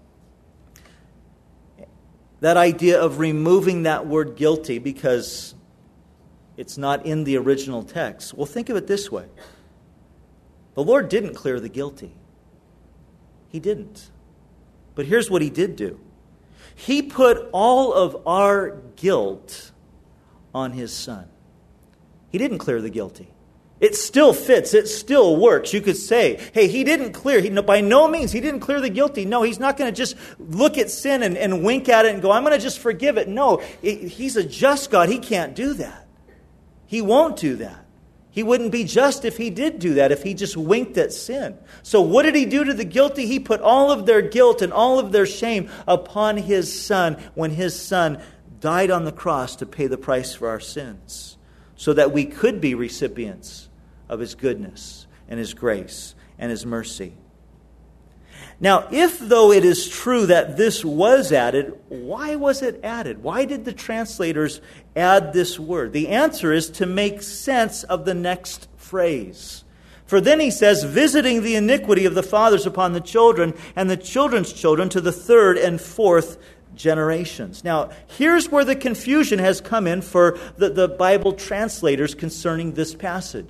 that idea of removing that word guilty because it's not in the original text, well, think of it this way. The Lord didn't clear the guilty. He didn't. But here's what He did do. He put all of our guilt on His Son. He didn't clear the guilty. It still fits. It still works. You could say, hey, He didn't clear. He, by no means, He didn't clear the guilty. No, He's not going to just look at sin and, and wink at it and go, "I'm going to just forgive it." No, it, He's a just God. He can't do that. He won't do that. He wouldn't be just if He did do that, if He just winked at sin. So what did He do to the guilty? He put all of their guilt and all of their shame upon His Son when His Son died on the cross to pay the price for our sins, so that we could be recipients of His goodness and His grace and His mercy. Now, if though it is true that this was added, why was it added? Why did the translators add this word? The answer is to make sense of the next phrase. For then He says, "visiting the iniquity of the fathers upon the children and the children's children to the third and fourth generations." Now, here's where the confusion has come in for the, the Bible translators concerning this passage.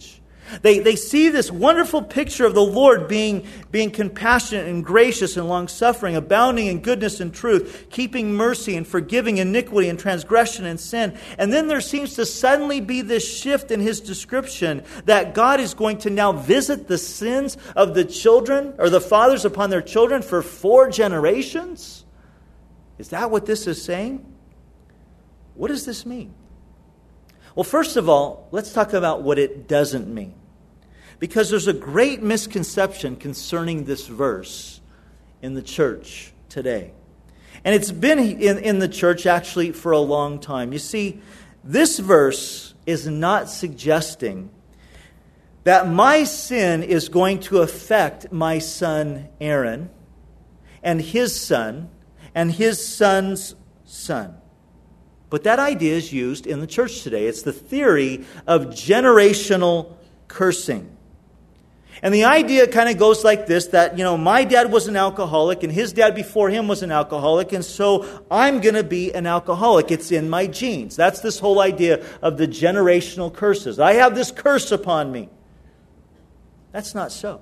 They, they see this wonderful picture of the Lord being, being compassionate and gracious and long-suffering, abounding in goodness and truth, keeping mercy and forgiving iniquity and transgression and sin. And then there seems to suddenly be this shift in his description that God is going to now visit the sins of the children or the fathers upon their children for four generations. Is that what this is saying? What does this mean? Well, first of all, let's talk about what it doesn't mean. Because there's a great misconception concerning this verse in the church today. And it's been in, in the church actually for a long time. You see, this verse is not suggesting that my sin is going to affect my son Aaron and his son and his son's son. But that idea is used in the church today. It's the theory of generational cursing. And the idea kind of goes like this, that, you know, my dad was an alcoholic and his dad before him was an alcoholic, and so I'm going to be an alcoholic. It's in my genes. That's this whole idea of the generational curses. I have this curse upon me. That's not so.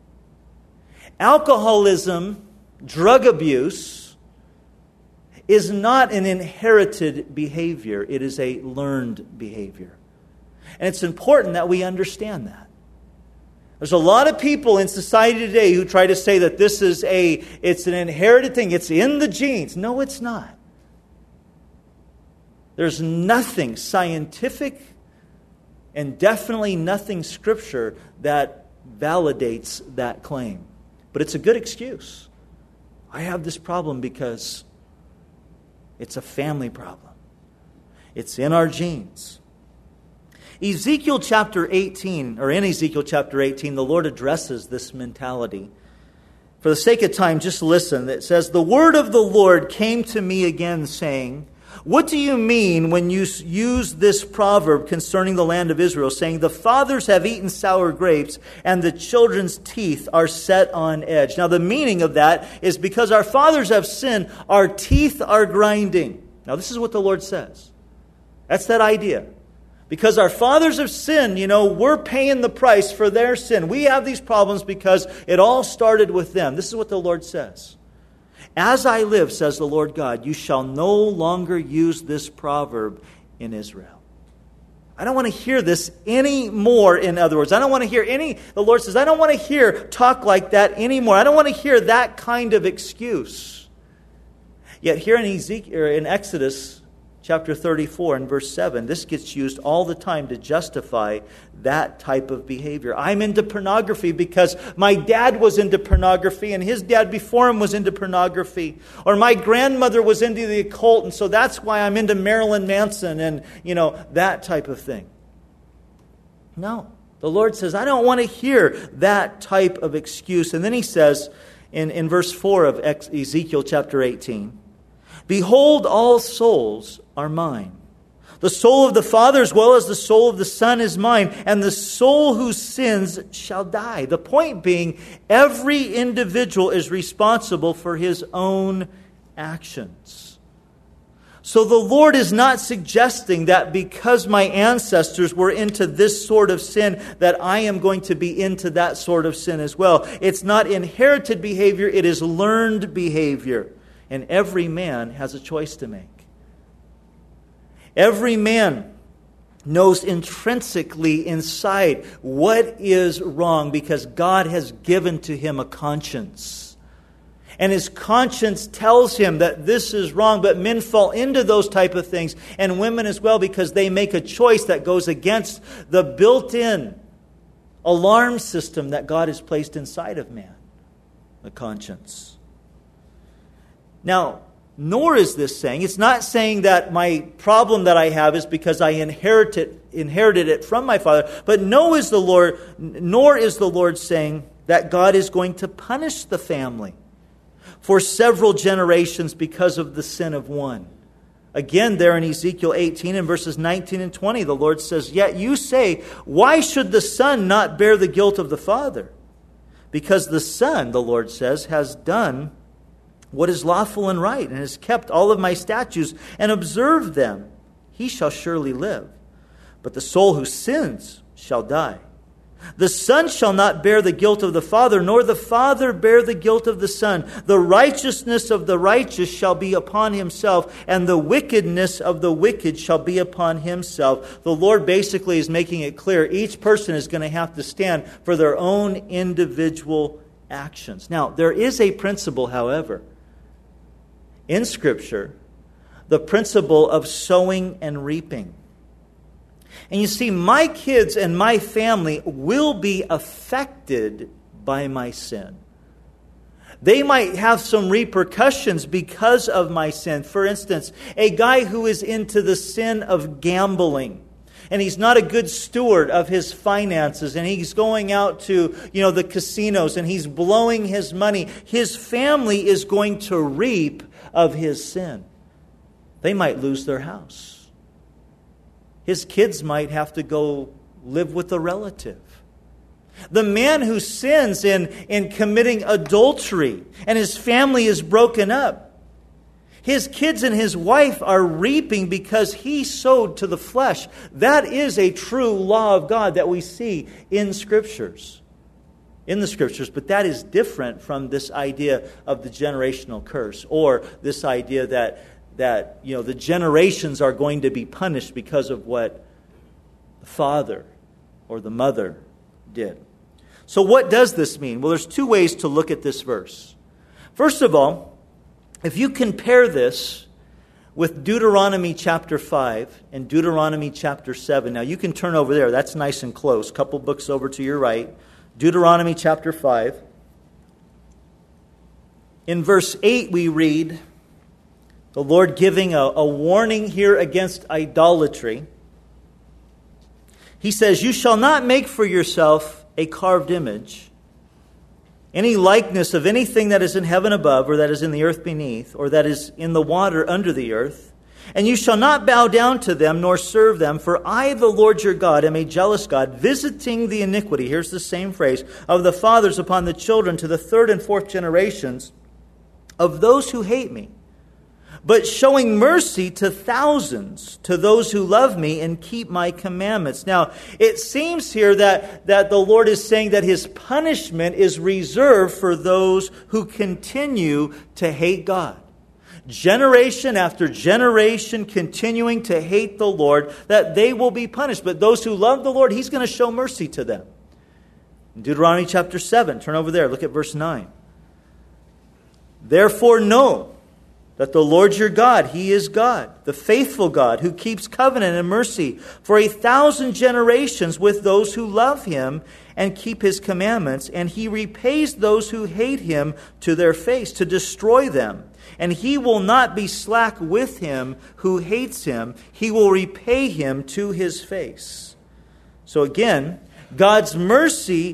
Alcoholism, drug abuse, is not an inherited behavior. It is a learned behavior. And it's important that we understand that. There's a lot of people in society today who try to say that this is a, it's an inherited thing. It's in the genes. No, it's not. There's nothing scientific and definitely nothing Scripture that validates that claim. But it's a good excuse. I have this problem because it's a family problem. It's in our genes. Ezekiel chapter eighteen, or in Ezekiel chapter eighteen, the Lord addresses this mentality. For the sake of time, just listen. It says, "The word of the Lord came to me again, saying, what do you mean when you use this proverb concerning the land of Israel, saying, the fathers have eaten sour grapes, and the children's teeth are set on edge?" Now, the meaning of that is because our fathers have sinned, our teeth are grinding. Now, this is what the Lord says. That's that idea. Because our fathers have sinned, you know, we're paying the price for their sin. We have these problems because it all started with them. This is what the Lord says. "As I live, says the Lord God, you shall no longer use this proverb in Israel." I don't want to hear this anymore, in other words. I don't want to hear any, the Lord says, I don't want to hear talk like that anymore. I don't want to hear that kind of excuse. Yet here in Ezekiel, in Exodus chapter thirty-four and verse seven, this gets used all the time to justify that type of behavior. I'm into pornography because my dad was into pornography and his dad before him was into pornography. Or my grandmother was into the occult, and so that's why I'm into Marilyn Manson and, you know, that type of thing. No. The Lord says, I don't want to hear that type of excuse. And then he says in, in verse four of Ezekiel chapter eighteen, "Behold, all souls are mine. The soul of the Father as well as the soul of the Son is mine, and the soul who sins shall die." The point being, every individual is responsible for his own actions. So the Lord is not suggesting that because my ancestors were into this sort of sin, that I am going to be into that sort of sin as well. It's not inherited behavior, it is learned behavior. And every man has a choice to make. Every man knows intrinsically inside what is wrong because God has given to him a conscience. And his conscience tells him that this is wrong, but men fall into those type of things, and women as well, because they make a choice that goes against the built-in alarm system that God has placed inside of man, the conscience. Now, nor is this saying, it's not saying that my problem that I have is because I inherited inherited it from my father, but no is the Lord, nor is the Lord saying that God is going to punish the family for several generations because of the sin of one. Again, there in Ezekiel eighteen and verses nineteen and twenty, the Lord says, "Yet you say, why should the son not bear the guilt of the father? Because the son," the Lord says, "has done what is lawful and right, and has kept all of my statutes and observed them. He shall surely live. But the soul who sins shall die. The Son shall not bear the guilt of the Father, nor the Father bear the guilt of the Son. The righteousness of the righteous shall be upon himself, and the wickedness of the wicked shall be upon himself. The Lord basically is making it clear each person is going to have to stand for their own individual actions. Now, there is a principle, however, in Scripture, the principle of sowing and reaping. And you see, my kids and my family will be affected by my sin. They might have some repercussions because of my sin. For instance, a guy who is into the sin of gambling, and he's not a good steward of his finances, and he's going out to, you know, the casinos, and he's blowing his money. His family is going to reap of his sin. They might lose their house. His kids might have to go live with a relative. The man who sins in, in committing adultery and his family is broken up, his kids and his wife are reaping because he sowed to the flesh. That is a true law of God that we see in Scriptures. In the Scriptures, but that is different from this idea of the generational curse, or this idea that that, you know, the generations are going to be punished because of what the father or the mother did. So what does this mean? Well, there's two ways to look at this verse. First of all, if you compare this with Deuteronomy chapter five and Deuteronomy chapter seven. Now, you can turn over there. That's nice and close. A couple books over to your right. Deuteronomy chapter five. In verse eight we read, the Lord giving a, a warning here against idolatry. He says, "You shall not make for yourself a carved image, any likeness of anything that is in heaven above, or that is in the earth beneath, or that is in the water under the earth. And you shall not bow down to them, nor serve them. For I, the Lord your God, am a jealous God, visiting the iniquity," here's the same phrase, "of the fathers upon the children to the third and fourth generations of those who hate me, but showing mercy to thousands, to those who love me and keep my commandments." Now, it seems here that, that the Lord is saying that His punishment is reserved for those who continue to hate God. Generation after generation continuing to hate the Lord, that they will be punished. But those who love the Lord, He's going to show mercy to them. In Deuteronomy chapter seven, turn over there, look at verse nine. "Therefore know that the Lord your God, He is God, the faithful God, who keeps covenant and mercy for a thousand generations with those who love Him and keep His commandments. And He repays those who hate Him to their face, to destroy them. And He will not be slack with him who hates Him. He will repay him to his face." So again, God's mercy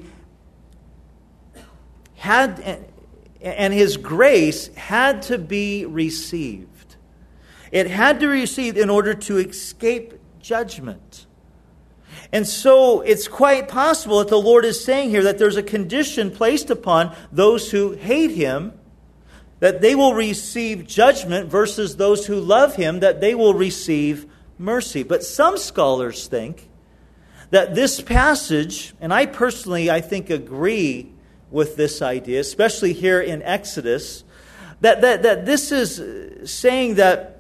had... and His grace had to be received. It had to be received in order to escape judgment. And so it's quite possible that the Lord is saying here that there's a condition placed upon those who hate Him, that they will receive judgment, versus those who love Him, that they will receive mercy. But some scholars think that this passage, and I personally, I think, agree with this idea, especially here in Exodus, that, that, that this is saying that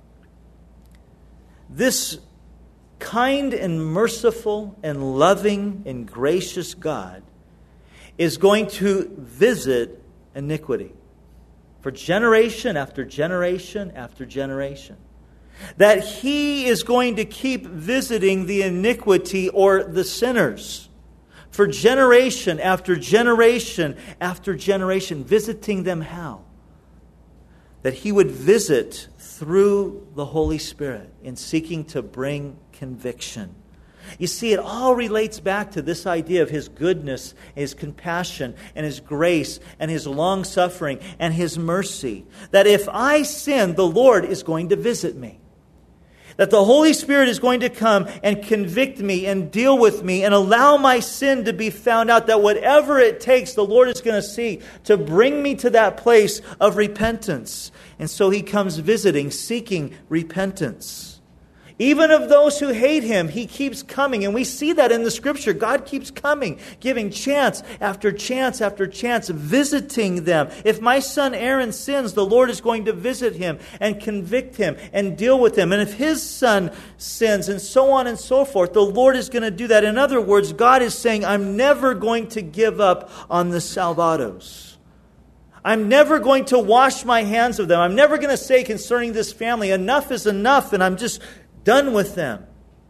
this kind and merciful and loving and gracious God is going to visit iniquity for generation after generation after generation. That He is going to keep visiting the iniquity or the sinners for generation after generation after generation, visiting them how? That He would visit through the Holy Spirit in seeking to bring conviction. You see, it all relates back to this idea of His goodness, His compassion, and His grace, and His long-suffering, and His mercy. That if I sin, the Lord is going to visit me. That the Holy Spirit is going to come and convict me and deal with me and allow my sin to be found out. That whatever it takes, the Lord is going to see to bring me to that place of repentance. And so He comes visiting, seeking repentance. Even of those who hate him, he keeps coming. And we see that in the Scripture. God keeps coming, giving chance after chance after chance, visiting them. If my son Aaron sins, the Lord is going to visit him and convict him and deal with him. And if his son sins, and so on and so forth, the Lord is going to do that. In other words, God is saying, I'm never going to give up on the Salvados. I'm never going to wash my hands of them. I'm never going to say concerning this family, enough is enough, and I'm just done with them.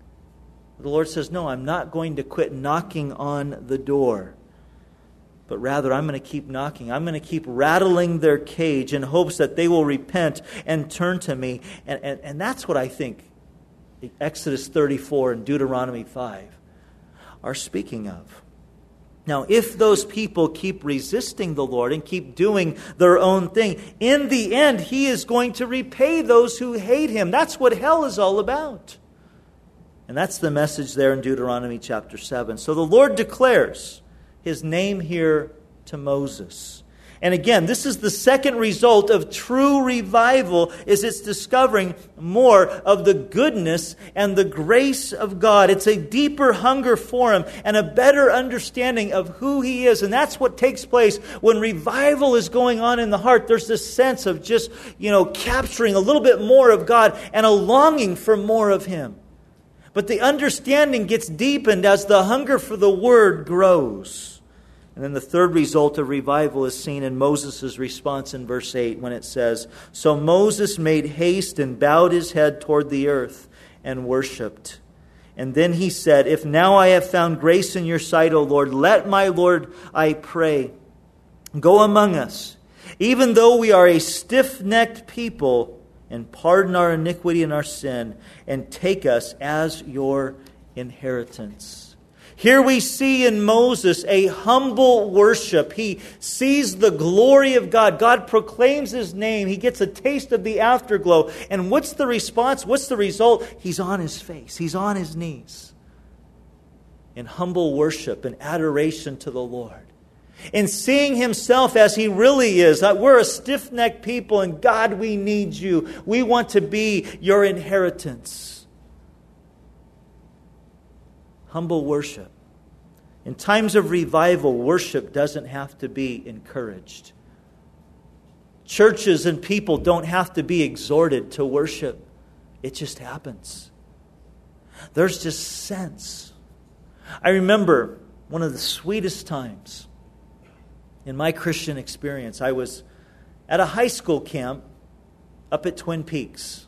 The Lord says, no, I'm not going to quit knocking on the door. But rather, I'm going to keep knocking. I'm going to keep rattling their cage in hopes that they will repent and turn to me. And, and, and that's what I think Exodus thirty-four and Deuteronomy five are speaking of. Now, if those people keep resisting the Lord and keep doing their own thing, in the end, He is going to repay those who hate Him. That's what hell is all about. And that's the message there in Deuteronomy chapter seven. So the Lord declares His name here to Moses. And again, this is the second result of true revival, is it's discovering more of the goodness and the grace of God. It's a deeper hunger for Him and a better understanding of who He is. And that's what takes place when revival is going on in the heart. There's this sense of just, you know, capturing a little bit more of God and a longing for more of Him. But the understanding gets deepened as the hunger for the Word grows. And then the third result of revival is seen in Moses' response in verse eight when it says, So Moses made haste and bowed his head toward the earth and worshipped. And then he said, If now I have found grace in your sight, O Lord, let my Lord, I pray, go among us, even though we are a stiff-necked people, and pardon our iniquity and our sin, and take us as your inheritance. Here we see in Moses a humble worship. He sees the glory of God. God proclaims His name. He gets a taste of the afterglow. And what's the response? What's the result? He's on his face. He's on his knees in humble worship and adoration to the Lord. In seeing himself as he really is. We're a stiff-necked people, and God, we need you. We want to be your inheritance. Humble worship. In times of revival, worship doesn't have to be encouraged. Churches and people don't have to be exhorted to worship. It just happens. There's just sense. I remember one of the sweetest times in my Christian experience. I was at a high school camp up at Twin Peaks.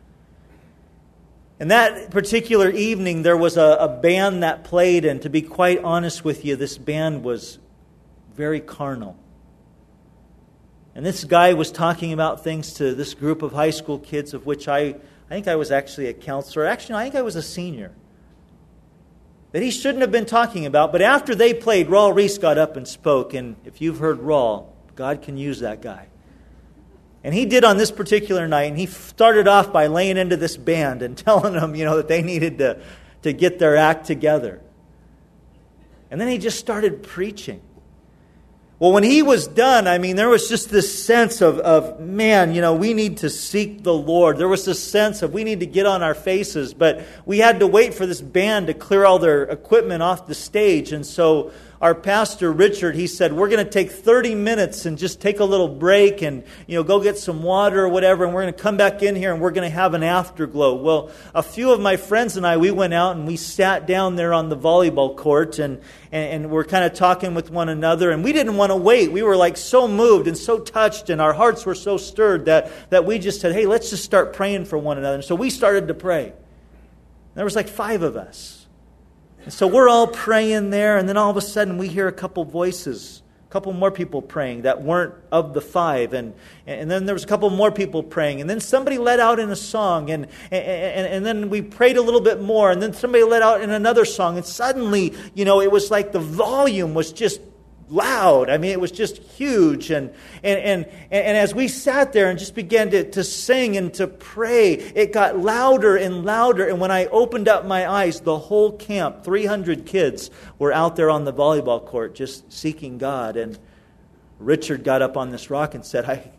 And that particular evening, there was a, a band that played, and to be quite honest with you, this band was very carnal. And this guy was talking about things to this group of high school kids, of which I, I think I was actually a counselor. Actually, I think I was a senior. That he shouldn't have been talking about. But after they played, Raul Reese got up and spoke. And if you've heard Raul, God can use that guy. And he did on this particular night, and he started off by laying into this band and telling them, you know, that they needed to, to get their act together. And then he just started preaching. Well, when he was done, I mean, there was just this sense of, of, man, you know, we need to seek the Lord. There was this sense of we need to get on our faces, but we had to wait for this band to clear all their equipment off the stage. And so our pastor, Richard, he said, we're going to take thirty minutes and just take a little break and, you know, go get some water or whatever, and we're going to come back in here and we're going to have an afterglow. Well, a few of my friends and I, we went out and we sat down there on the volleyball court, and, and, and we're kind of talking with one another, and we didn't want to wait. We were like so moved and so touched, and our hearts were so stirred that, that we just said, hey, let's just start praying for one another. And so we started to pray. There was like five of us. And so we're all praying there, and then all of a sudden we hear a couple voices, a couple more people praying that weren't of the five, and and then there was a couple more people praying, and then somebody let out in a song, and and, and then we prayed a little bit more, and then somebody let out in another song, and suddenly, you know, it was like the volume was just loud. I mean, it was just huge. And and and, and as we sat there and just began to, to sing and to pray, it got louder and louder. And when I opened up my eyes, the whole camp, three hundred kids, were out there on the volleyball court just seeking God. And Richard got up on this rock and said, I,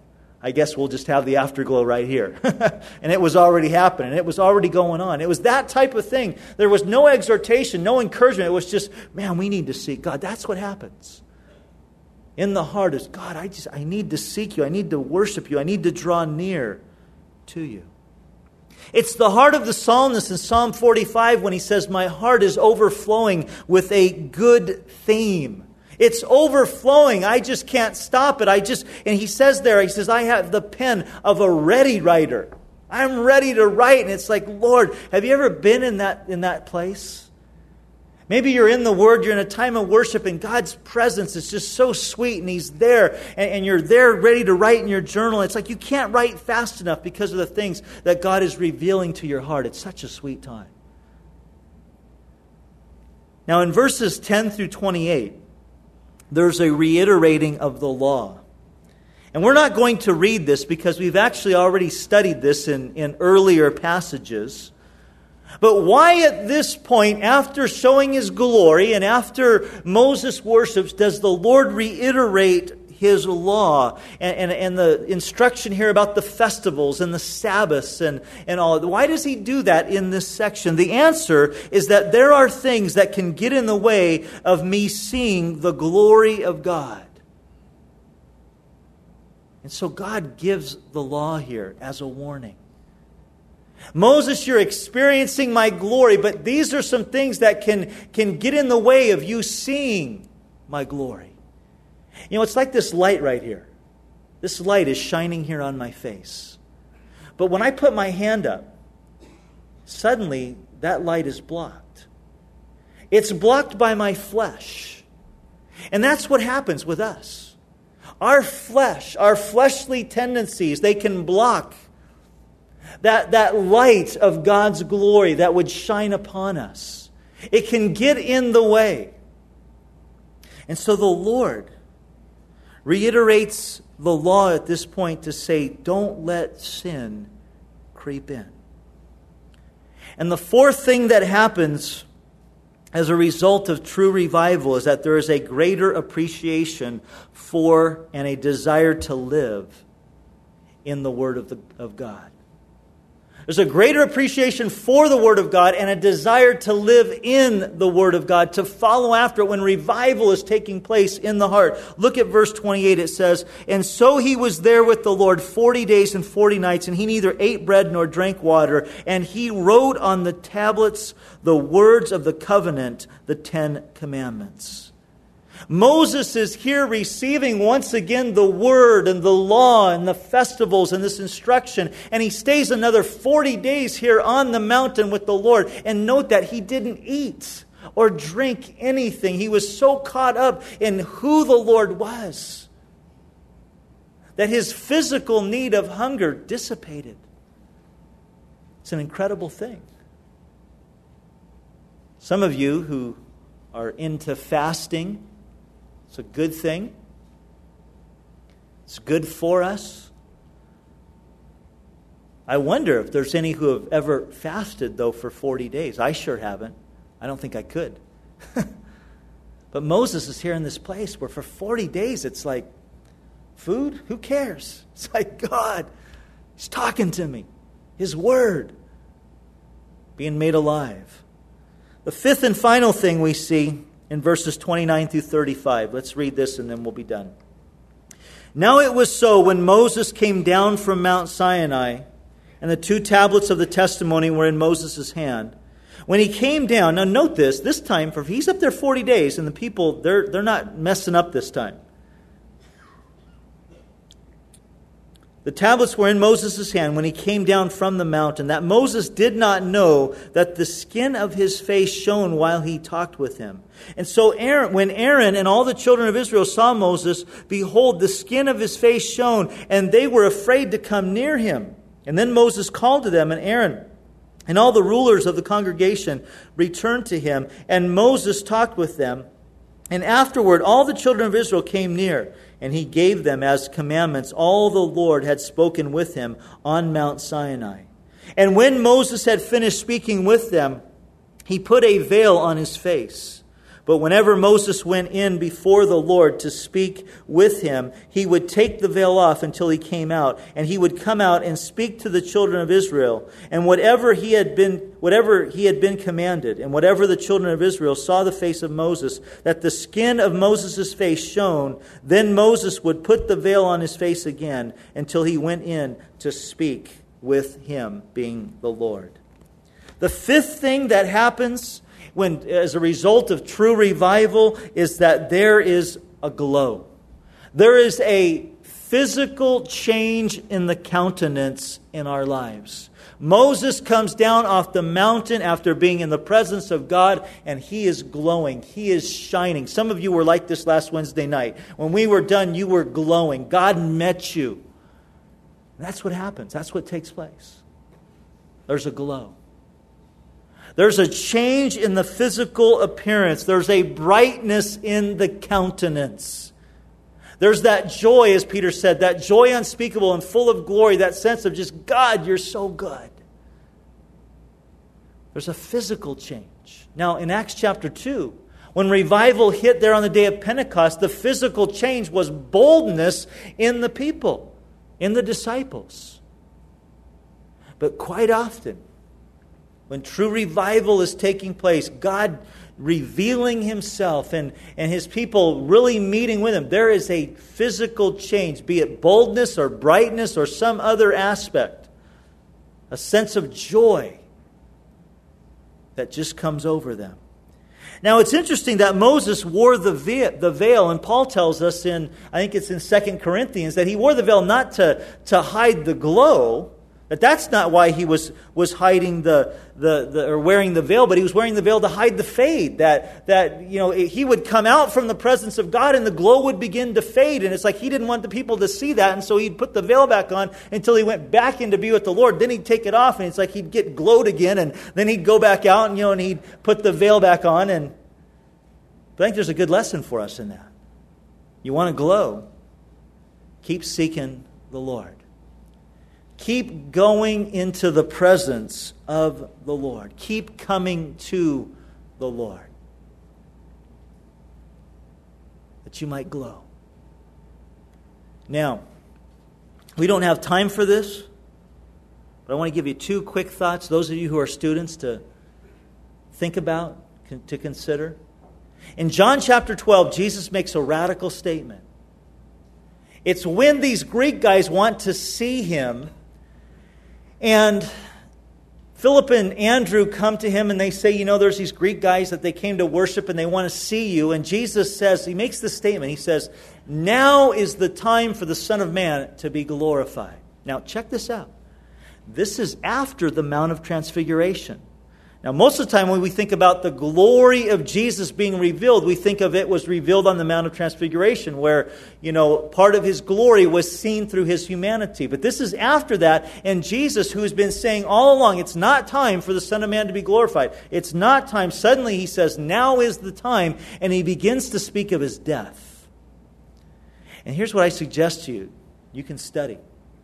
I guess we'll just have the afterglow right here. And it was already happening. It was already going on. It was that type of thing. There was no exhortation, no encouragement. It was just, man, we need to seek God. That's what happens. In the heart is, God, I just I need to seek you. I need to worship you. I need to draw near to you. It's the heart of the psalmist in Psalm forty-five when he says, my heart is overflowing with a good theme. It's overflowing. I just can't stop it. I just, and he says there, he says, I have the pen of a ready writer. I'm ready to write. And it's like, Lord, have you ever been in that, in that place? Maybe you're in the Word, you're in a time of worship, and God's presence is just so sweet, and He's there, and, and you're there ready to write in your journal. It's like you can't write fast enough because of the things that God is revealing to your heart. It's such a sweet time. Now in verses ten through twenty-eight, there's a reiterating of the law. And we're not going to read this because we've actually already studied this in, in earlier passages. But why at this point, after showing His glory and after Moses worships, does the Lord reiterate His law and, and, and the instruction here about the festivals and the Sabbaths and, and all? Why does He do that in this section? The answer is that there are things that can get in the way of me seeing the glory of God. And so God gives the law here as a warning. Moses, you're experiencing my glory, but these are some things that can, can get in the way of you seeing my glory. You know, it's like this light right here. This light is shining here on my face. But when I put my hand up, suddenly that light is blocked. It's blocked by my flesh. And that's what happens with us. Our flesh, our fleshly tendencies, they can block That, that light of God's glory that would shine upon us. It can get in the way. And so the Lord reiterates the law at this point to say, don't let sin creep in. And the fourth thing that happens as a result of true revival is that there is a greater appreciation for and a desire to live in the Word of, the, of God. There's a greater appreciation for the Word of God and a desire to live in the Word of God, to follow after it when revival is taking place in the heart. Look at verse twenty-eight. It says, and so he was there with the Lord forty days and forty nights, and he neither ate bread nor drank water, and he wrote on the tablets the words of the covenant, the Ten Commandments. Moses is here receiving once again the Word and the law and the festivals and this instruction. And he stays another forty days here on the mountain with the Lord. And note that he didn't eat or drink anything. He was so caught up in who the Lord was that his physical need of hunger dissipated. It's an incredible thing. Some of you who are into fasting, it's a good thing. It's good for us. I wonder if there's any who have ever fasted, though, for forty days. I sure haven't. I don't think I could. But Moses is here in this place where for forty days it's like, food? Who cares? It's like God, He's talking to me. His Word being made alive. The fifth and final thing we see in verses twenty-nine through thirty-five. Let's read this and then we'll be done. Now it was so when Moses came down from Mount Sinai, and the two tablets of the testimony were in Moses' hand. When he came down, now note this, this time, for he's up there forty days, and the people, they're, they're not messing up this time. The tablets were in Moses' hand when he came down from the mountain, that Moses did not know that the skin of his face shone while he talked with him. And so Aaron, when Aaron and all the children of Israel saw Moses, behold, the skin of his face shone, and they were afraid to come near him. And then Moses called to them, and Aaron and all the rulers of the congregation returned to him, and Moses talked with them. And afterward, all the children of Israel came near, and he gave them as commandments all the Lord had spoken with him on Mount Sinai. And when Moses had finished speaking with them, he put a veil on his face. But whenever Moses went in before the Lord to speak with him, he would take the veil off until he came out, and he would come out and speak to the children of Israel. And whatever he had been, whatever he had been commanded, and whatever the children of Israel saw the face of Moses, that the skin of Moses' face shone, then Moses would put the veil on his face again until he went in to speak with him, being the Lord. The fifth thing that happens when, as a result of true revival, is that there is a glow. There is a physical change in the countenance in our lives. Moses comes down off the mountain after being in the presence of God, and he is glowing. He is shining. Some of you were like this last Wednesday night. When we were done, you were glowing. God met you. And that's what happens. That's what takes place. There's a glow. There's a change in the physical appearance. There's a brightness in the countenance. There's that joy, as Peter said, that joy unspeakable and full of glory, that sense of just, God, you're so good. There's a physical change. Now, in Acts chapter two, when revival hit there on the day of Pentecost, the physical change was boldness in the people, in the disciples. But quite often, when true revival is taking place, God revealing Himself and, and His people really meeting with Him, there is a physical change, be it boldness or brightness or some other aspect. A sense of joy that just comes over them. Now, it's interesting that Moses wore the veil, and Paul tells us in, I think it's in Second Corinthians, that he wore the veil not to, to hide the glow. That that's not why he was, was hiding the, the, the or wearing the veil, but he was wearing the veil to hide the fade. That, that, you know, he would come out from the presence of God and the glow would begin to fade. And it's like he didn't want the people to see that. And so he'd put the veil back on until he went back in to be with the Lord. Then he'd take it off and it's like he'd get glowed again. And then he'd go back out and, you know, and he'd put the veil back on. And I think there's a good lesson for us in that. You want to glow? Keep seeking the Lord. Keep going into the presence of the Lord. Keep coming to the Lord. That you might glow. Now, we don't have time for this, but I want to give you two quick thoughts, those of you who are students, to think about, to consider. In John chapter twelve, Jesus makes a radical statement. It's when these Greek guys want to see Him, and Philip and Andrew come to Him and they say, you know, there's these Greek guys that they came to worship and they want to see you. And Jesus says, He makes this statement. He says, now is the time for the Son of Man to be glorified. Now, check this out. This is after the Mount of Transfiguration. Now, most of the time when we think about the glory of Jesus being revealed, we think of it was revealed on the Mount of Transfiguration, where, you know, part of His glory was seen through His humanity. But this is after that, and Jesus, who has been saying all along, it's not time for the Son of Man to be glorified. It's not time. Suddenly He says, now is the time, and He begins to speak of His death. And here's what I suggest to you. You can study.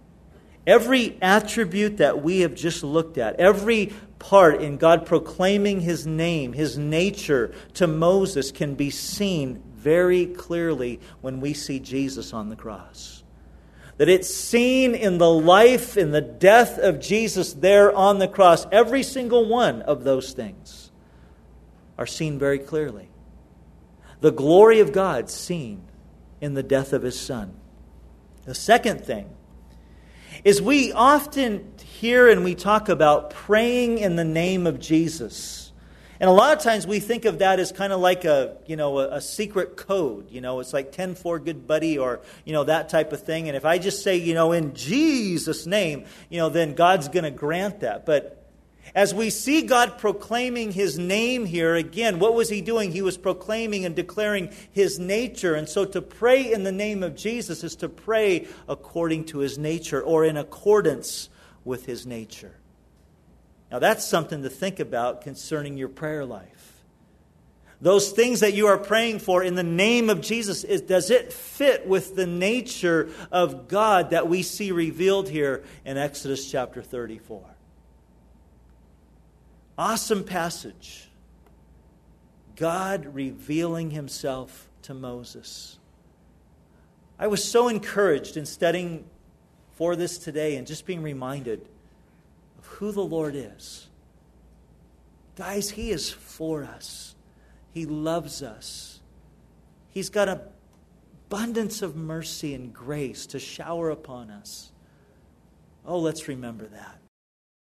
Every attribute that we have just looked at, every part in God proclaiming His name, His nature to Moses can be seen very clearly when we see Jesus on the cross. That it's seen in the life, in the death of Jesus there on the cross. Every single one of those things are seen very clearly. The glory of God seen in the death of His Son. The second thing is we often hear and we talk about praying in the name of Jesus. And a lot of times we think of that as kind of like a, you know, a, a secret code. You know, it's like ten four good buddy or, you know, that type of thing. And if I just say, you know, in Jesus' name, you know, then God's going to grant that. But as we see God proclaiming His name here, again, what was He doing? He was proclaiming and declaring His nature. And so to pray in the name of Jesus is to pray according to His nature or in accordance with His nature. Now that's something to think about concerning your prayer life. Those things that you are praying for in the name of Jesus, is, does it fit with the nature of God that we see revealed here in Exodus chapter thirty-four? Awesome passage. God revealing himself to Moses. I was so encouraged in studying for this today and just being reminded of who the Lord is. Guys, he is for us. He loves us. He's got an abundance of mercy and grace to shower upon us. Oh, let's remember that.